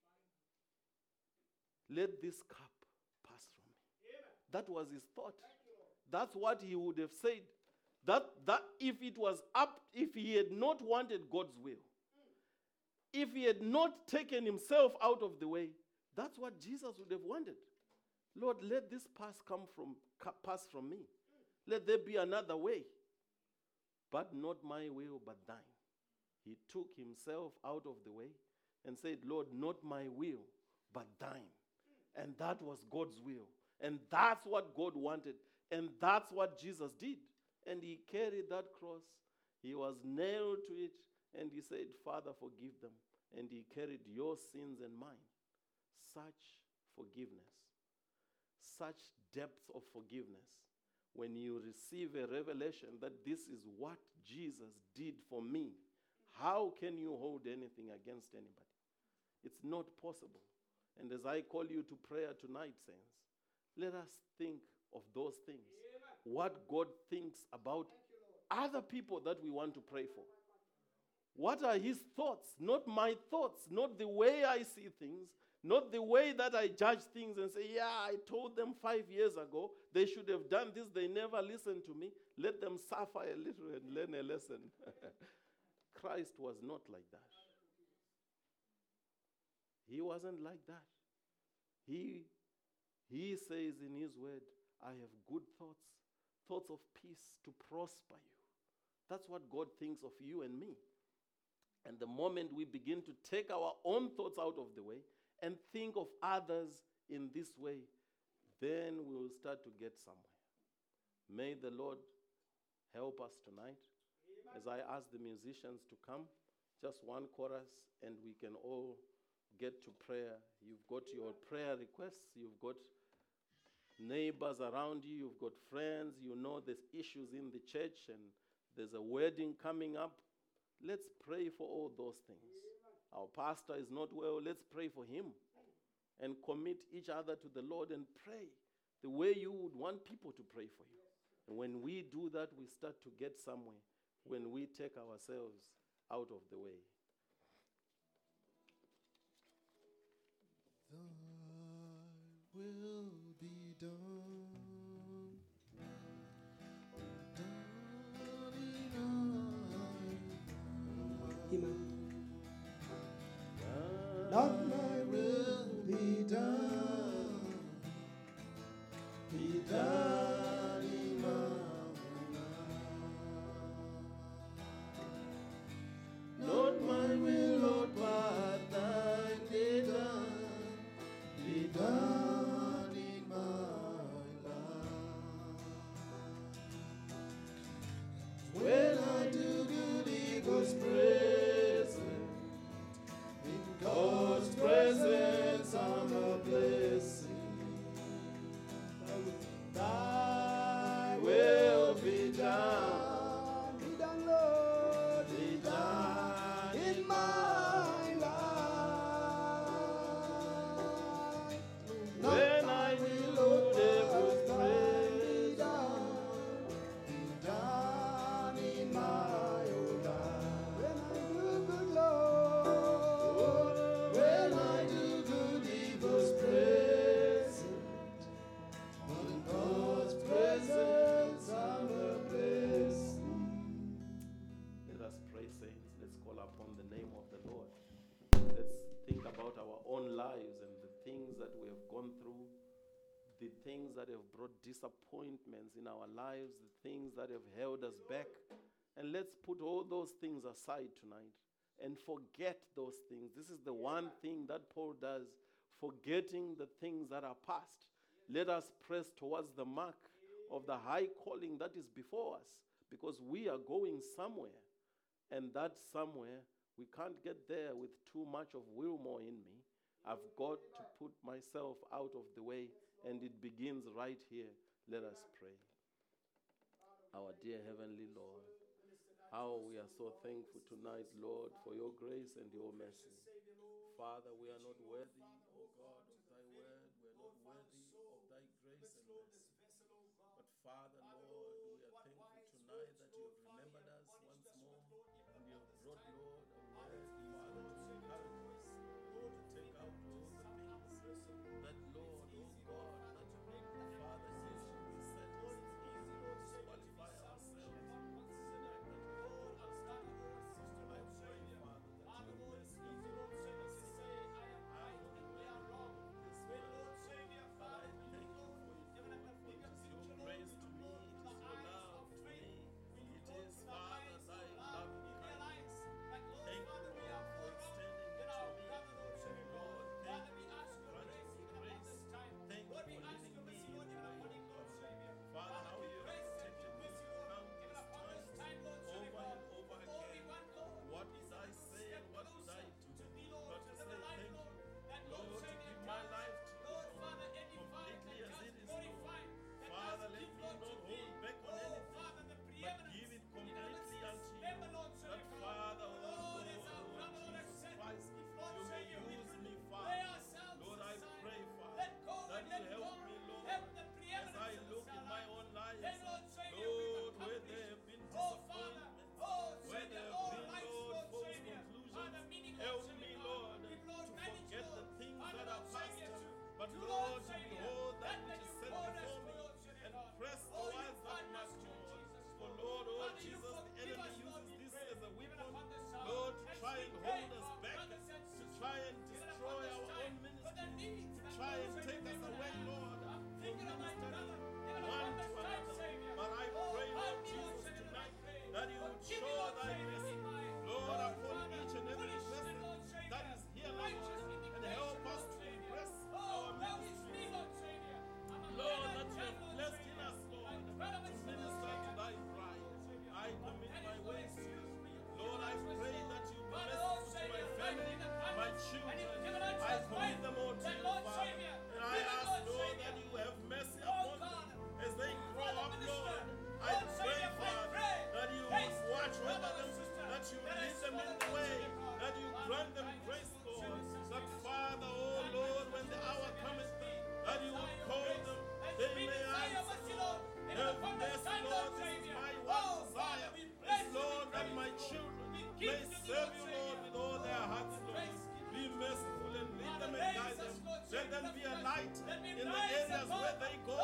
let this cup pass from me." That was his thought. That's what he would have said. That if it was if he had not wanted God's will, if he had not taken himself out of the way, that's what Jesus would have wanted. "Lord, let this pass from me. Let there be another way. But not my will, but thine." He took himself out of the way and said, "Lord, not my will, but thine." And that was God's will. And that's what God wanted. And that's what Jesus did. And he carried that cross. He was nailed to it. And he said, "Father, forgive them." And he carried your sins and mine. Such forgiveness. Such depth of forgiveness. When you receive a revelation that this is what Jesus did for me, how can you hold anything against anybody? It's not possible. And as I call you to prayer tonight, saints, let us think of those things. What God thinks about other people that we want to pray for. What are his thoughts? Not my thoughts, not the way I see things, not the way that I judge things and say, "Yeah, I told them 5 years ago, they should have done this, they never listened to me. Let them suffer a little and learn a lesson." Christ was not like that. He wasn't like that. He says in his word, "I have good thoughts, thoughts of peace to prosper you." That's what God thinks of you and me. And the moment we begin to take our own thoughts out of the way and think of others in this way, then we will start to get somewhere. May the Lord help us tonight. As I ask the musicians to come, just one chorus and we can all get to prayer. You've got your prayer requests, you've got neighbors around you, you've got friends, you know there's issues in the church and there's a wedding coming up. Let's pray for all those things. Our pastor is not well, let's pray for him and commit each other to the Lord and pray the way you would want people to pray for you. And when we do that, we start to get somewhere when we take ourselves out of the way. Thy will be done. Amen. Not my will be done. Be done in my life. Not my will, Lord, but thine be done. Be done. that have brought disappointments in our lives, the things that have held us back. And let's put all those things aside tonight and forget those things. This is the one thing that Paul does, forgetting the things that are past. Let us press towards the mark of the high calling that is before us, because we are going somewhere. And that somewhere, we can't get there with too much of Wilmore in me. I've got to put myself out of the way, and it begins right here. Let us pray. Our dear Heavenly Lord, how we are so thankful tonight, Lord, for your grace and your mercy. Father, we are not worthy, O God, of thy word. We are not worthy of thy grace and mercy. But Father, Lord, we are thankful tonight that you have remembered us once more, and you have brought, Lord, a word, Father, to encourage us, Lord, to take out all the things that, Lord, oh God, that Father says should be set us easy, Lord, to qualify ourselves tonight, that you have called us to. I pray, Father, that your mercy is Lord, set us aside. I am not wrong of this word, but I thank you for it, Lord, for it is your grace to me, it is your love to me, it is, Father, thy loving kindness. Thank you, Lord, for extending it to me. Lord, thank you for granting me grace. Thank you for leading me in the way of God. Father, how you have protected me countless times, over and over again. What did I say and what did I do? But to say thank you, Lord, to give my life to you, Lord, completely as it is, Lord. Father, let me not hold back on anything, but give it completely unto you. That Father, oh Lord, oh Jesus Christ, you may use me, Father. Lord, I pray, Father, that you help me, Lord, as I look in my own life, Lord, where there have been disappointments, where there have been, Lord, false conclusions. Help me, Lord, to forget the things that are past, but Lord, to behold that which is set before me and press towards that mark, Lord. For Lord, oh Jesus, the enemy uses this as a weapon, Lord, to try and hold us back, to try and destroy our own ministry, to try and take us away, Lord, from ministering one to another. But I pray, Lord Jesus, tonight, that you would show thy mercy, Lord, upon each and every person that is here, Lord, and help us to embrace our ministry. Lord, that you have blessed in us, Lord, to minister to thy bride. I commit my ways to you. Lord, I pray that you be merciful to my family, my children. I commit them all to you, Father. And I ask, Lord, that you have mercy upon them as they grow up, Lord. I pray, Father, that you would watch over them, that you lead them in the way, that you grant them grace, Lord. That, Father, oh Lord, when the hour cometh, that you would call them, they may answer, Lord. Have mercy, Lord, this is my one desire. Is, Lord, that my children may serve you, Lord, with all their hearts, Lord. Be merciful and lead them and guide them. Let them be a light in the areas where they go.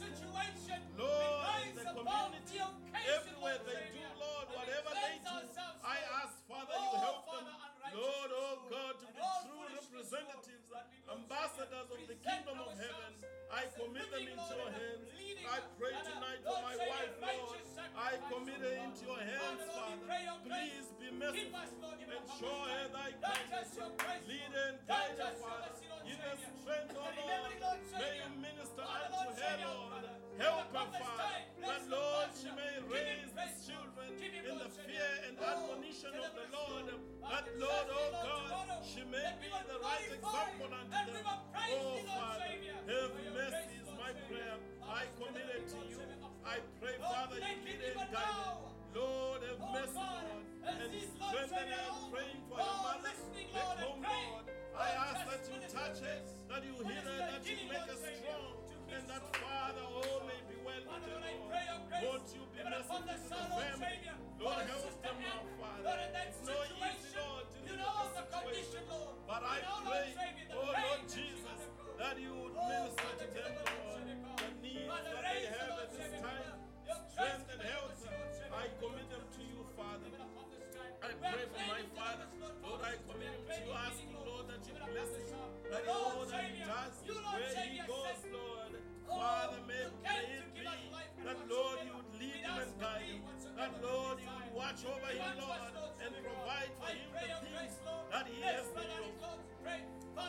Lord, the community, everywhere they do, Lord, whatever they do, I ask, Father, you help them, Lord, oh God, to be true representatives, ambassadors of the kingdom of heaven. I commit them into your hands. I pray tonight for my wife, Lord. I commit her into your hands, Father. Please be merciful and show her thy kindness. Lead her and guide her, Father. Give her strength, oh Lord. May you minister unto her, Lord. Help her, Father, that, Lord, she may raise these children in the fear and admonition of the Lord. That, Lord, oh God, she may be the right example unto them. Oh, Father, have mercy is my prayer. I commit it to you. I pray, Father, you lead and guide her. Lord, have mercy, Lord, and strengthen her. I'm praying for her mother back home, Lord. I ask that you touch her, that you heal her, that you make her strong, and that, Father, all may be well with her, Lord. Won't you be merciful to the family? Lord, help them now, Father. It's no easy, Lord, to deal with the situation. But I pray, oh Lord Jesus, that you would minister to them, Lord, the needs that they have at this time, strength and health. I commit them to you, Father. I pray for my father, Lord, I commit him to you, asking, Lord, that you bless him, that all that he does, where he goes, Lord, Father,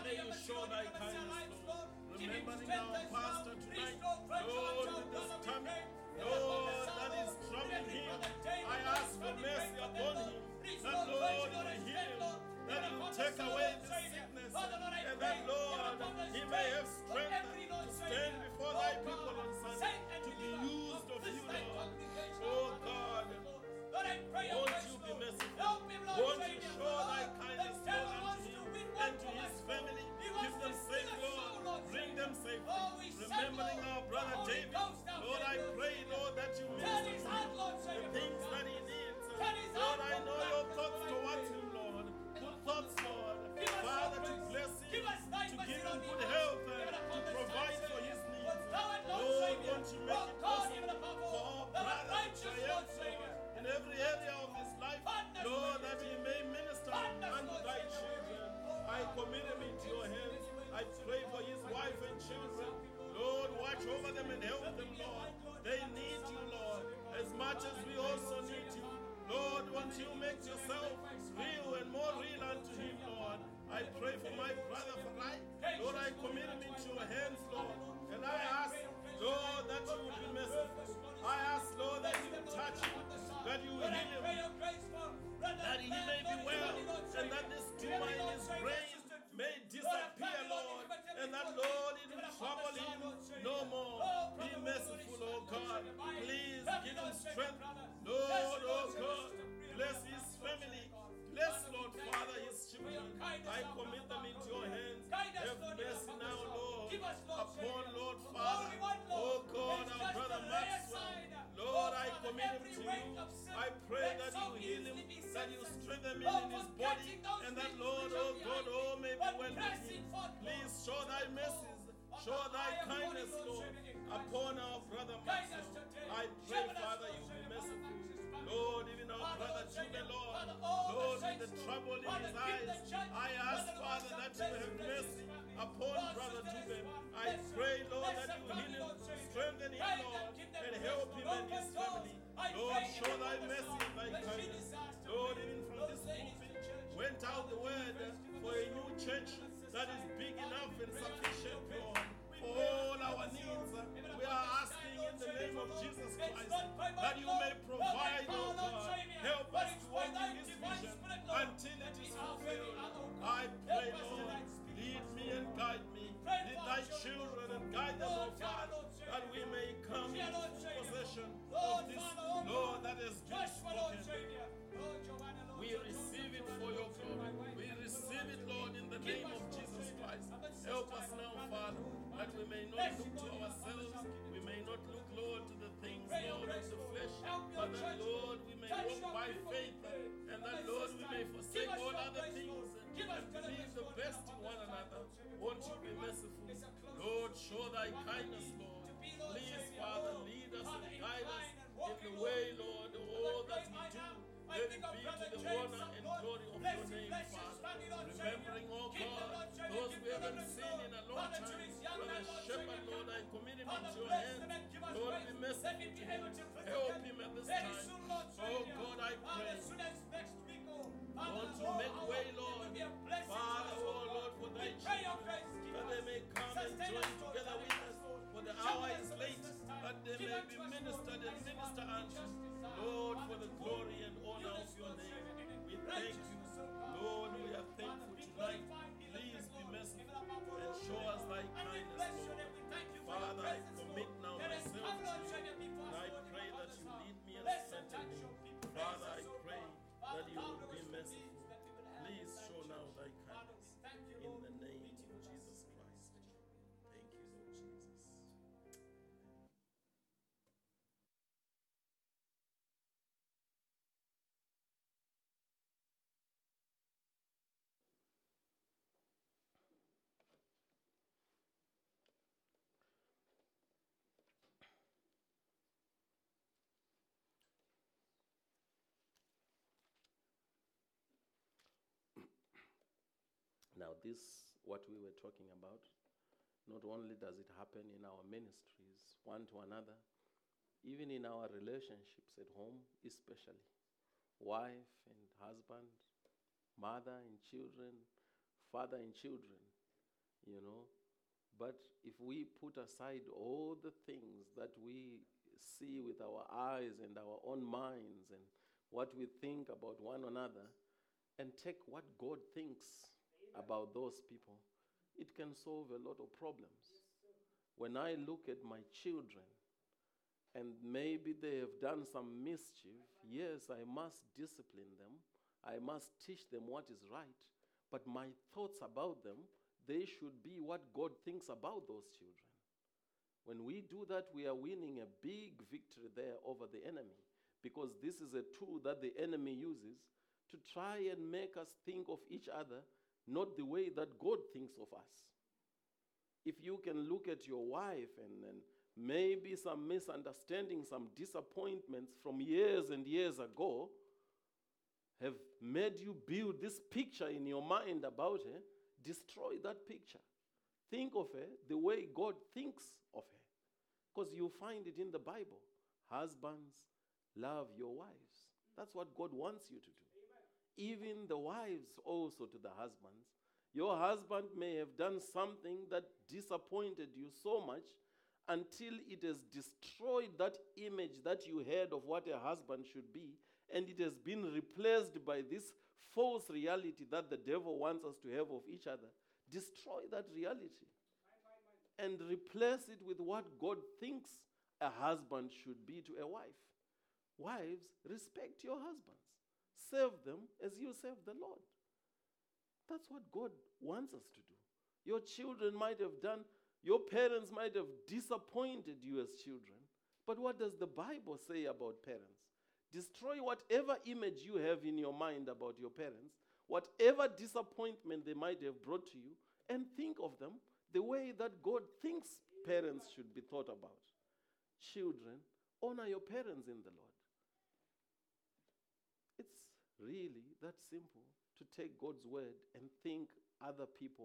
may you show thy kindness, Lord. Remembering our pastor tonight, Lord, with this tummy, Lord, that is troubling him. I ask for mercy upon him. That, Lord, you heal him. That you take away this sickness. And that, Lord, he may have strength to stand before thy people on Sunday, to be used of you, Lord. Oh, God, won't you be merciful? Won't you show thy kindness, Lord, unto him and to his family? Keep them safe, Lord. Bring them safely. Remembering our brother David, Lord, I pray, Lord, that you minister to him the things that he needs. Lord, I know your thoughts towards him, Lord. Good thoughts, Lord. Father, to bless him, to give him good health, to provide for his needs. Lord, won't you make it possible for our brother Cheyenne, Lord, in every area of his life, Lord, that he may minister unto thy children. I commit him into your hands. I pray for his wife and children. Lord, watch over them and help them, Lord. They need you, Lord, as much as we also need you. Lord, won't you make yourself real and more real unto him, Lord. I pray for my brother Farai. Lord, I commit him into your hands, Lord. And I ask, Lord, that you will be merciful. I ask, Lord, that you will touch him, that you will heal him, that he may be well, and that this tumor in his brain may disappear, Lord, and that, Lord, it will trouble him no more. Be merciful, oh God. Please give him strength, Lord, oh God. Bless his family. Bless, Lord, Father, his children. I commit them into your hands. Have mercy now, Lord, upon, Lord, Father, oh God, our brother Maxwell. Lord, I commit him to you. I pray that you heal him, that you strengthen him in his body, and that, Lord, oh God, oh, may be well with him. Please show thy mercies, show thy kindness, Lord, upon our brother Maxwell. I pray, Father, you be merciful. Lord, even our brother Judah, Lord, Lord, with the trouble in his eyes, I ask, Father, that you have mercy upon brother Judah. I pray, Lord, that you heal him, strengthen him, Lord, and help him and his family. Lord, show thy mercy and thy kindness. Lord, even from this pulpit went out the word for a new church that is big enough and sufficient, Lord, for all our needs. We are asking in the name of Jesus Christ that you may provide, oh God. Help us to walk in this vision until it is fulfilled. I pray, Lord, lead me and guide me. Lead thy children and guide them, oh God, that we may come into possession of this, Lord, that has been spoken. We receive it for your glory. We receive it, Lord, in the name of Jesus Christ. Help us now, Father, that we may not look to ourselves. We may not look, Lord, to the things, Lord, of the flesh, but that, Lord, we may walk by faith, and that, Lord, we may forsake all other things and believe the best in one another. Won't you be merciful? Lord, show thy kindness, Lord. Please, Father, lead us and guide us in the way, Lord, all that we do. Let it be to the honor and glory of your name, Father. Remembering, oh God, those we haven't seen in a long time. Brother Shepherd, Lord, I commit him into your hands. Lord, be merciful to him. Help him at this time. Oh God, I pray. Lord, to make way, Lord. Father, oh Lord, for thy children, that they may come and join together with us. For the hour is late, that they may be ministered and minister unto. Lord, for the glory and honor of your name. We thank you. Lord, we are thankful tonight. Please be merciful and show us thy kindness, Lord. Father, I commit now myself to you. And I pray that you lead me and strengthen me. Father, I pray that you will be merciful. Please show now thy kindness. In the name of Jesus Christ. Thank you, Lord Jesus. Now, this, what we were talking about, not only does it happen in our ministries, one to another, even in our relationships at home, especially wife and husband, mother and children, father and children. you know. But if we put aside all the things that we see with our eyes and our own minds and what we think about one another, and take what God thinks about those people, it can solve a lot of problems. When I look at my children, and maybe they have done some mischief, yes, I must discipline them. I must teach them what is right. But my thoughts about them, they should be what God thinks about those children. When we do that, we are winning a big victory there over the enemy, because this is a tool that the enemy uses to try and make us think of each other not the way that God thinks of us. If you can look at your wife and maybe some misunderstandings, some disappointments from years and years ago have made you build this picture in your mind about her, destroy that picture. Think of her the way God thinks of her. Because you find it in the Bible. Husbands, love your wives. That's what God wants you to do. Even the wives also to the husbands. Your husband may have done something that disappointed you so much until it has destroyed that image that you had of what a husband should be, and it has been replaced by this false reality that the devil wants us to have of each other. Destroy that reality and replace it with what God thinks a husband should be to a wife. Wives, respect your husbands. Serve them as you serve the Lord. That's what God wants us to do. Your children might have done, your parents might have disappointed you as children. But what does the Bible say about parents? Destroy whatever image you have in your mind about your parents, whatever disappointment they might have brought to you, and think of them the way that God thinks parents should be thought about. Children, honor your parents in the Lord. It's really that simple to take God's word and think of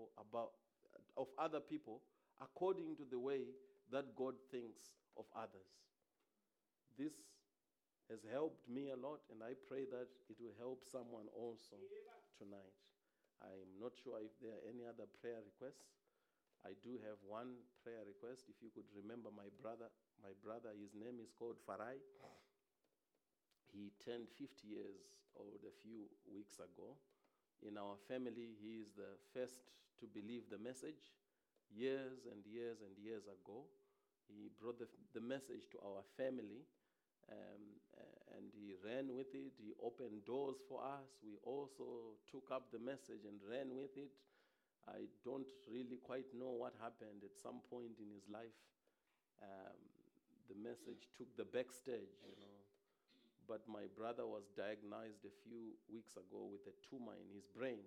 other people according to the way that God thinks of others. This has helped me a lot, and I pray that it will help someone also tonight. I'm not sure if there are any other prayer requests. I do have one prayer request. If you could remember my brother, his name is called Farai. He turned 50 years old a few weeks ago. In our family, he is the first to believe the message. Years and years and years ago, he brought the message to our family, and he ran with it. He opened doors for us. We also took up the message and ran with it. I don't really quite know what happened at some point in his life. The message took the backstage, But my brother was diagnosed a few weeks ago with a tumor in his brain.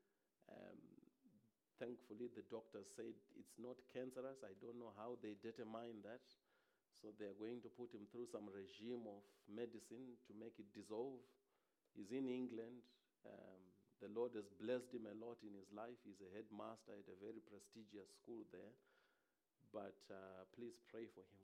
Thankfully, the doctors said it's not cancerous. I don't know how they determine that. So they're going to put him through some regime of medicine to make it dissolve. He's in England. The Lord has blessed him a lot in his life. He's a headmaster at a very prestigious school there. But please pray for him.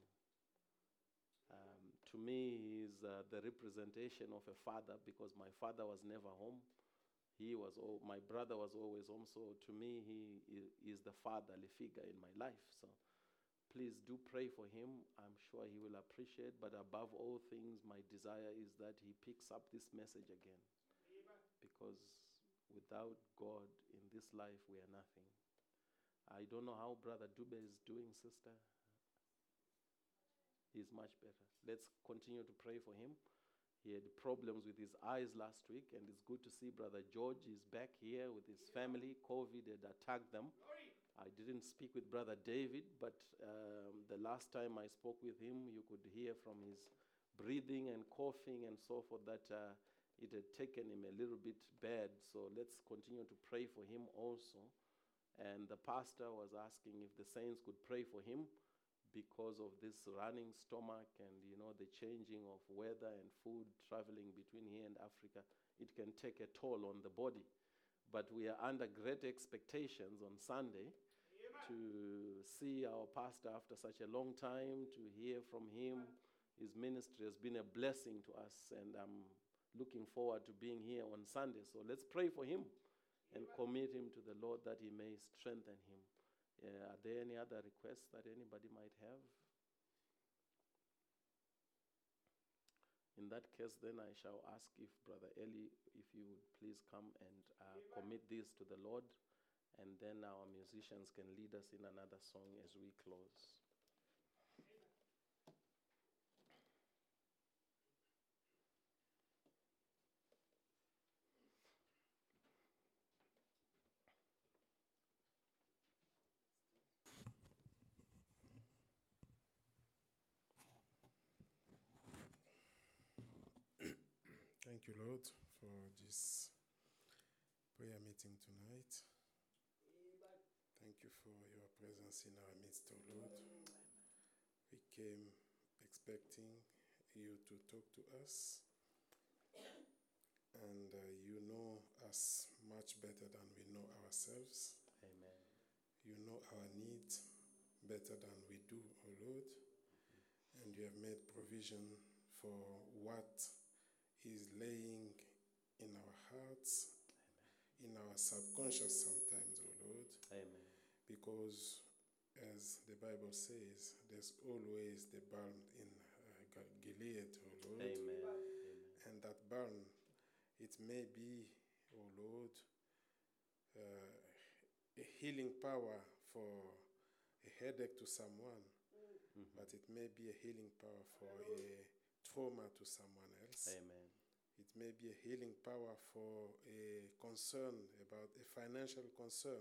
To me, he's the representation of a father, because my father was never home. My brother was always home. So to me, he is the fatherly figure in my life. So please do pray for him. I'm sure he will appreciate. But above all things, my desire is that he picks up this message again. Because without God in this life, we are nothing. I don't know how Brother Dube is doing, sister. He's much better. Let's continue to pray for him. He had problems with his eyes last week, and it's good to see Brother George is back here with his family. COVID had attacked them. I didn't speak with Brother David, but the last time I spoke with him, you could hear from his breathing and coughing and so forth that it had taken him a little bit bad. So let's continue to pray for him also. And the pastor was asking if the saints could pray for him, because of this running stomach and, the changing of weather and food traveling between here and Africa. It can take a toll on the body. But we are under great expectations on Sunday to see our pastor after such a long time, to hear from him. His ministry has been a blessing to us, and I'm looking forward to being here on Sunday. So let's pray for him and commit him to the Lord that he may strengthen him. Are there any other requests that anybody might have? In that case, then I shall ask if Brother Eli, if you would please come and commit this to the Lord, and then our musicians can lead us in another song as we close. Thank you, Lord, for this prayer meeting tonight. Thank you for your presence in our midst, O Lord. We came expecting you to talk to us, and you know us much better than we know ourselves. Amen. You know our needs better than we do, O Lord, and you have made provision for what is laying in our hearts, in our subconscious sometimes, O Lord. Amen. Because, as the Bible says, there's always the barn in Gilead, O Lord. Amen. Amen. And that barn, it may be, O Lord, a healing power for a headache to someone, but it may be a healing power for a trauma to someone else. Amen. It may be a healing power for a concern about a financial concern.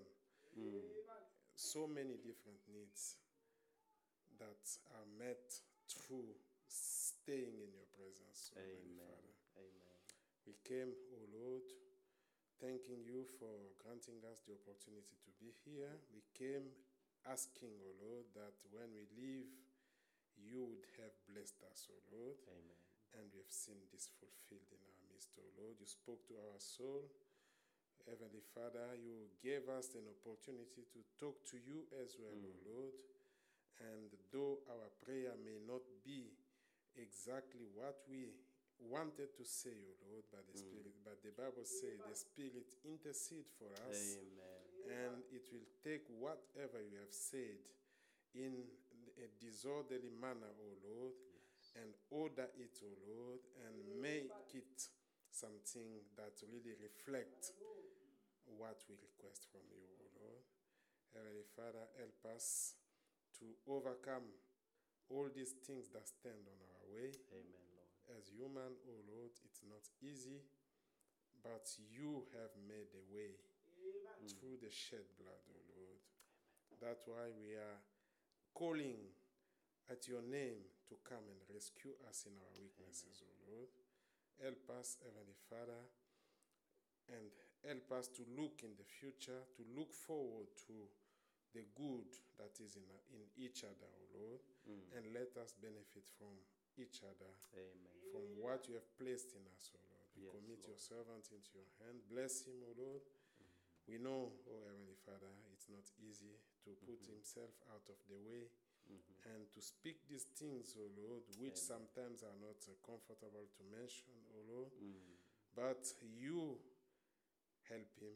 So many different needs that are met through staying in your presence, Almighty Father. Amen. We came, O Lord, thanking you for granting us the opportunity to be here. We came asking, O Lord, that when we leave, you would have blessed us, O Lord. Amen. And we have seen this fulfilled in our midst, O Lord. You spoke to our soul. Heavenly Father, you gave us an opportunity to talk to you as well, O Lord. And though our prayer may not be exactly what we wanted to say, O Lord, by the Spirit, but the Bible says the Spirit intercede for us. Amen. And it will take whatever you have said in a disorderly manner, O Lord, and order it, O Lord, and make it something that really reflects what we request from you, O Lord. Heavenly Father, help us to overcome all these things that stand on our way. Amen, Lord. As human, O Lord, it's not easy, but you have made a way through the shed blood, O Lord. That's why we are calling at your name to come and rescue us in our weaknesses, O Lord. Help us, Heavenly Father, and help us to look in the future, to look forward to the good that is in each other, O Lord, and let us benefit from each other, Amen. from what you have placed in us, O Lord. We Yes, commit Lord. your servant into your hand. Bless him, O Lord. We know, O Heavenly Father, it's not easy to put himself out of the way and to speak these things, O Lord, which sometimes are not comfortable to mention, O Lord. But you help him,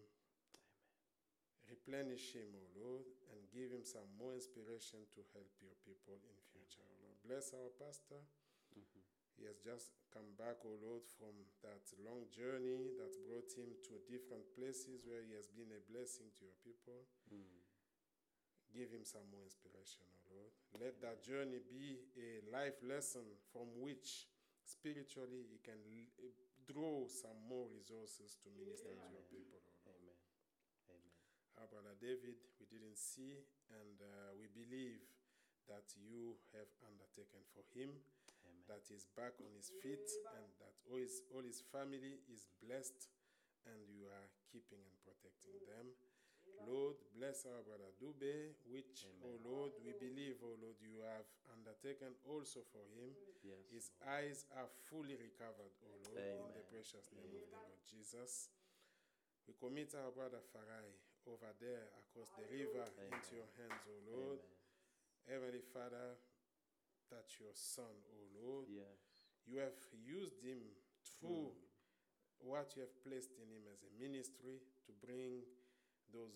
replenish him, O Lord, and give him some more inspiration to help your people in future, O Lord. Bless our pastor. He has just come back, O Lord, from that long journey that brought him to different places where he has been a blessing to your people. Give him some more inspiration, O Lord. Let that journey be a life lesson from which spiritually he can draw some more resources to minister to your people, O Lord. Amen. Amen. Our brother David, we didn't see, and we believe that you have undertaken for him, that he's back on his feet, and that all his family is blessed, and you are keeping and protecting them. Lord, bless our brother Dube, which, O Lord, we believe, O Lord, you have undertaken also for him. Yes. His eyes are fully recovered, O Lord, in the Amen. precious name of the Lord Jesus. We commit our brother Farai over there across the river into your hands, O Lord. Amen. Heavenly Father, touch your son, O Lord. Yes. You have used him through what you have placed in him as a ministry to bring those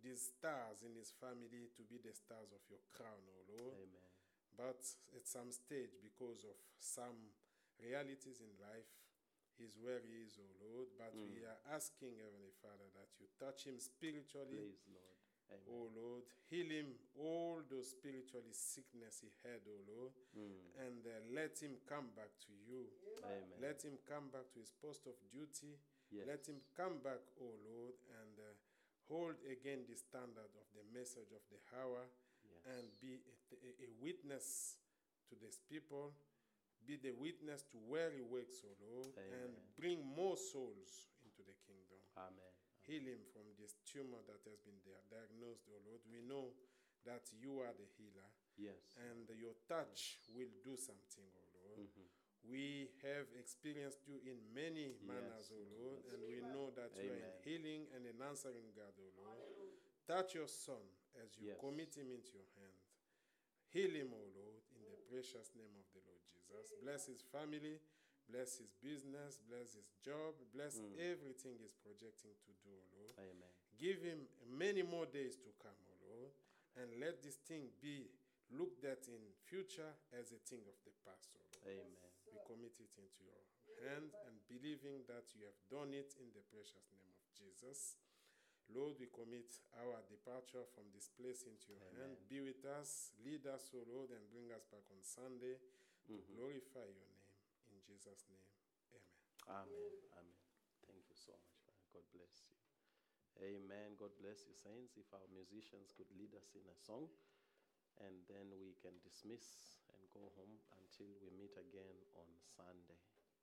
these stars in his family to be the stars of your crown, O Lord. Amen. But at some stage, because of some realities in life, he's where he is, O Lord. But we are asking, Heavenly Father, that you touch him spiritually. Please, Lord. Amen. O Lord, heal him all those spiritually sickness he had, O Lord, and let him come back to you. Amen. Let him come back to his post of duty. Yes. Let him come back, O Lord, and hold again the standard of the message of the hour, Yes. and be a witness to these people. Be the witness to where he works, O Lord, and Amen. bring more souls into the kingdom. Amen. Heal him from this tumor that has been diagnosed, O Lord. We know that you are the healer, Yes. and your touch will do something, O Lord. We have experienced you in many manners, O Lord, and we know that you are Amen. a healing and an answering God, O Lord. Touch your son as you Yes. commit him into your hand. Heal him, O Lord, in the precious name of the Lord Jesus. Bless his family. Bless his business, bless his job, bless everything he's projecting to do, O Lord. Amen. Give him many more days to come, O Lord, and let this thing be looked at in future as a thing of the past, O Lord. Amen. We commit it into your hand and believing that you have done it in the precious name of Jesus. Lord, we commit our departure from this place into your hand. Be with us, lead us, O Lord, and bring us back on Sunday to glorify your name. In Jesus' name, amen. Amen. Amen. Thank you so much, Father. God bless you. Amen. God bless you, saints. If our musicians could lead us in a song, and then we can dismiss and go home until we meet again on Sunday.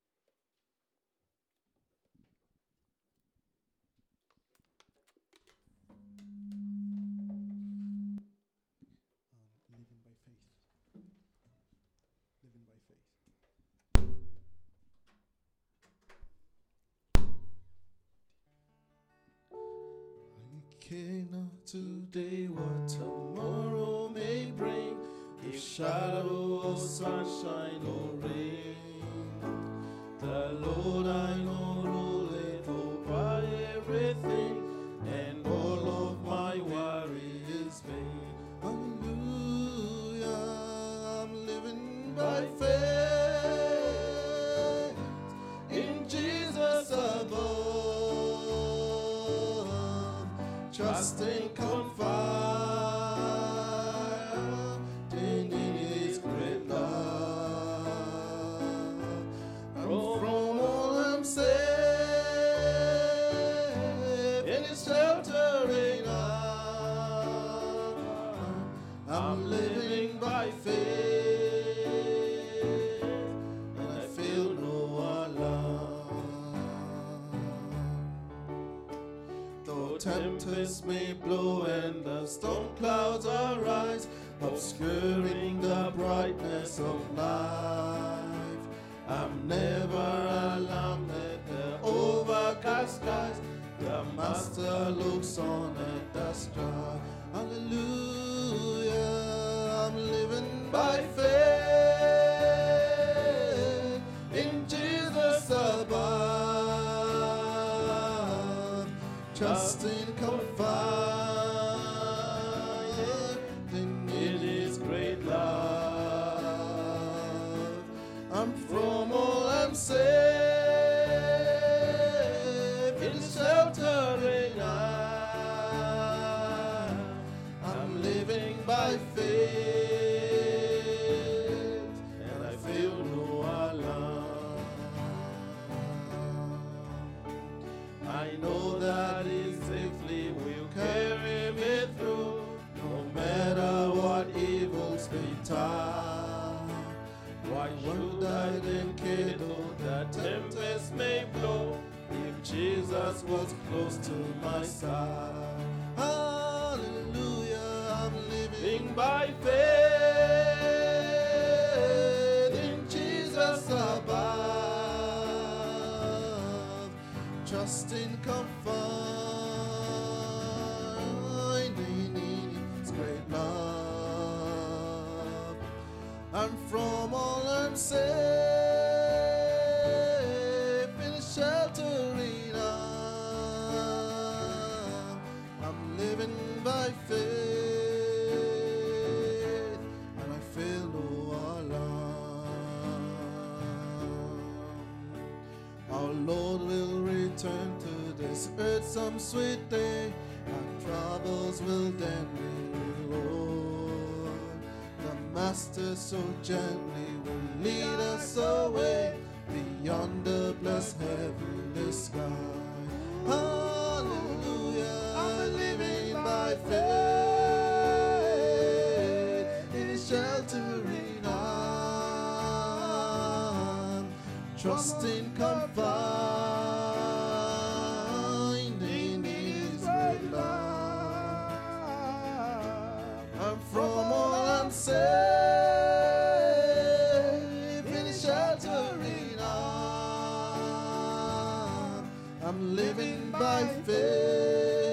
Living by faith. Living by faith. I care not today what tomorrow may bring, if shadow or sunshine or rain. The Lord I know ruleth over everything, and all of my worry is vain. Hallelujah, I'm living by faith in Jesus above, trusting, confiding in His great love. And from all I'm safe in His sheltering arms, I'm living by faith, and I feel no alarm. Though tempests may blow and the storm clouds arise, obscuring the brightness of life, I'm never alarmed at the overcast skies. The Master looks on at the strife. Hallelujah, I'm living by faith in Jesus above, trusting, confiding in His great love. I'm from all I'm safe in His sheltering arms. I'm living by faith, and I feel no alarm. I know that He safely will carry me through, no matter what evils betide. Why should I then care though the tempest may blow, if Jesus was close to my side? Hallelujah, I'm living by faith in Jesus above, trusting, confiding in His great love. And from all I'm safe in His sheltering arms, I'm living return to this earth some sweet day. Our troubles will then be Lord. The Master so gently will lead us away beyond the blessed heavenly sky. Hallelujah, I'm living by faith in sheltering arms, trusting, confiding in His great love. I'm from all I'm safe in His sheltering arms. I'm living by faith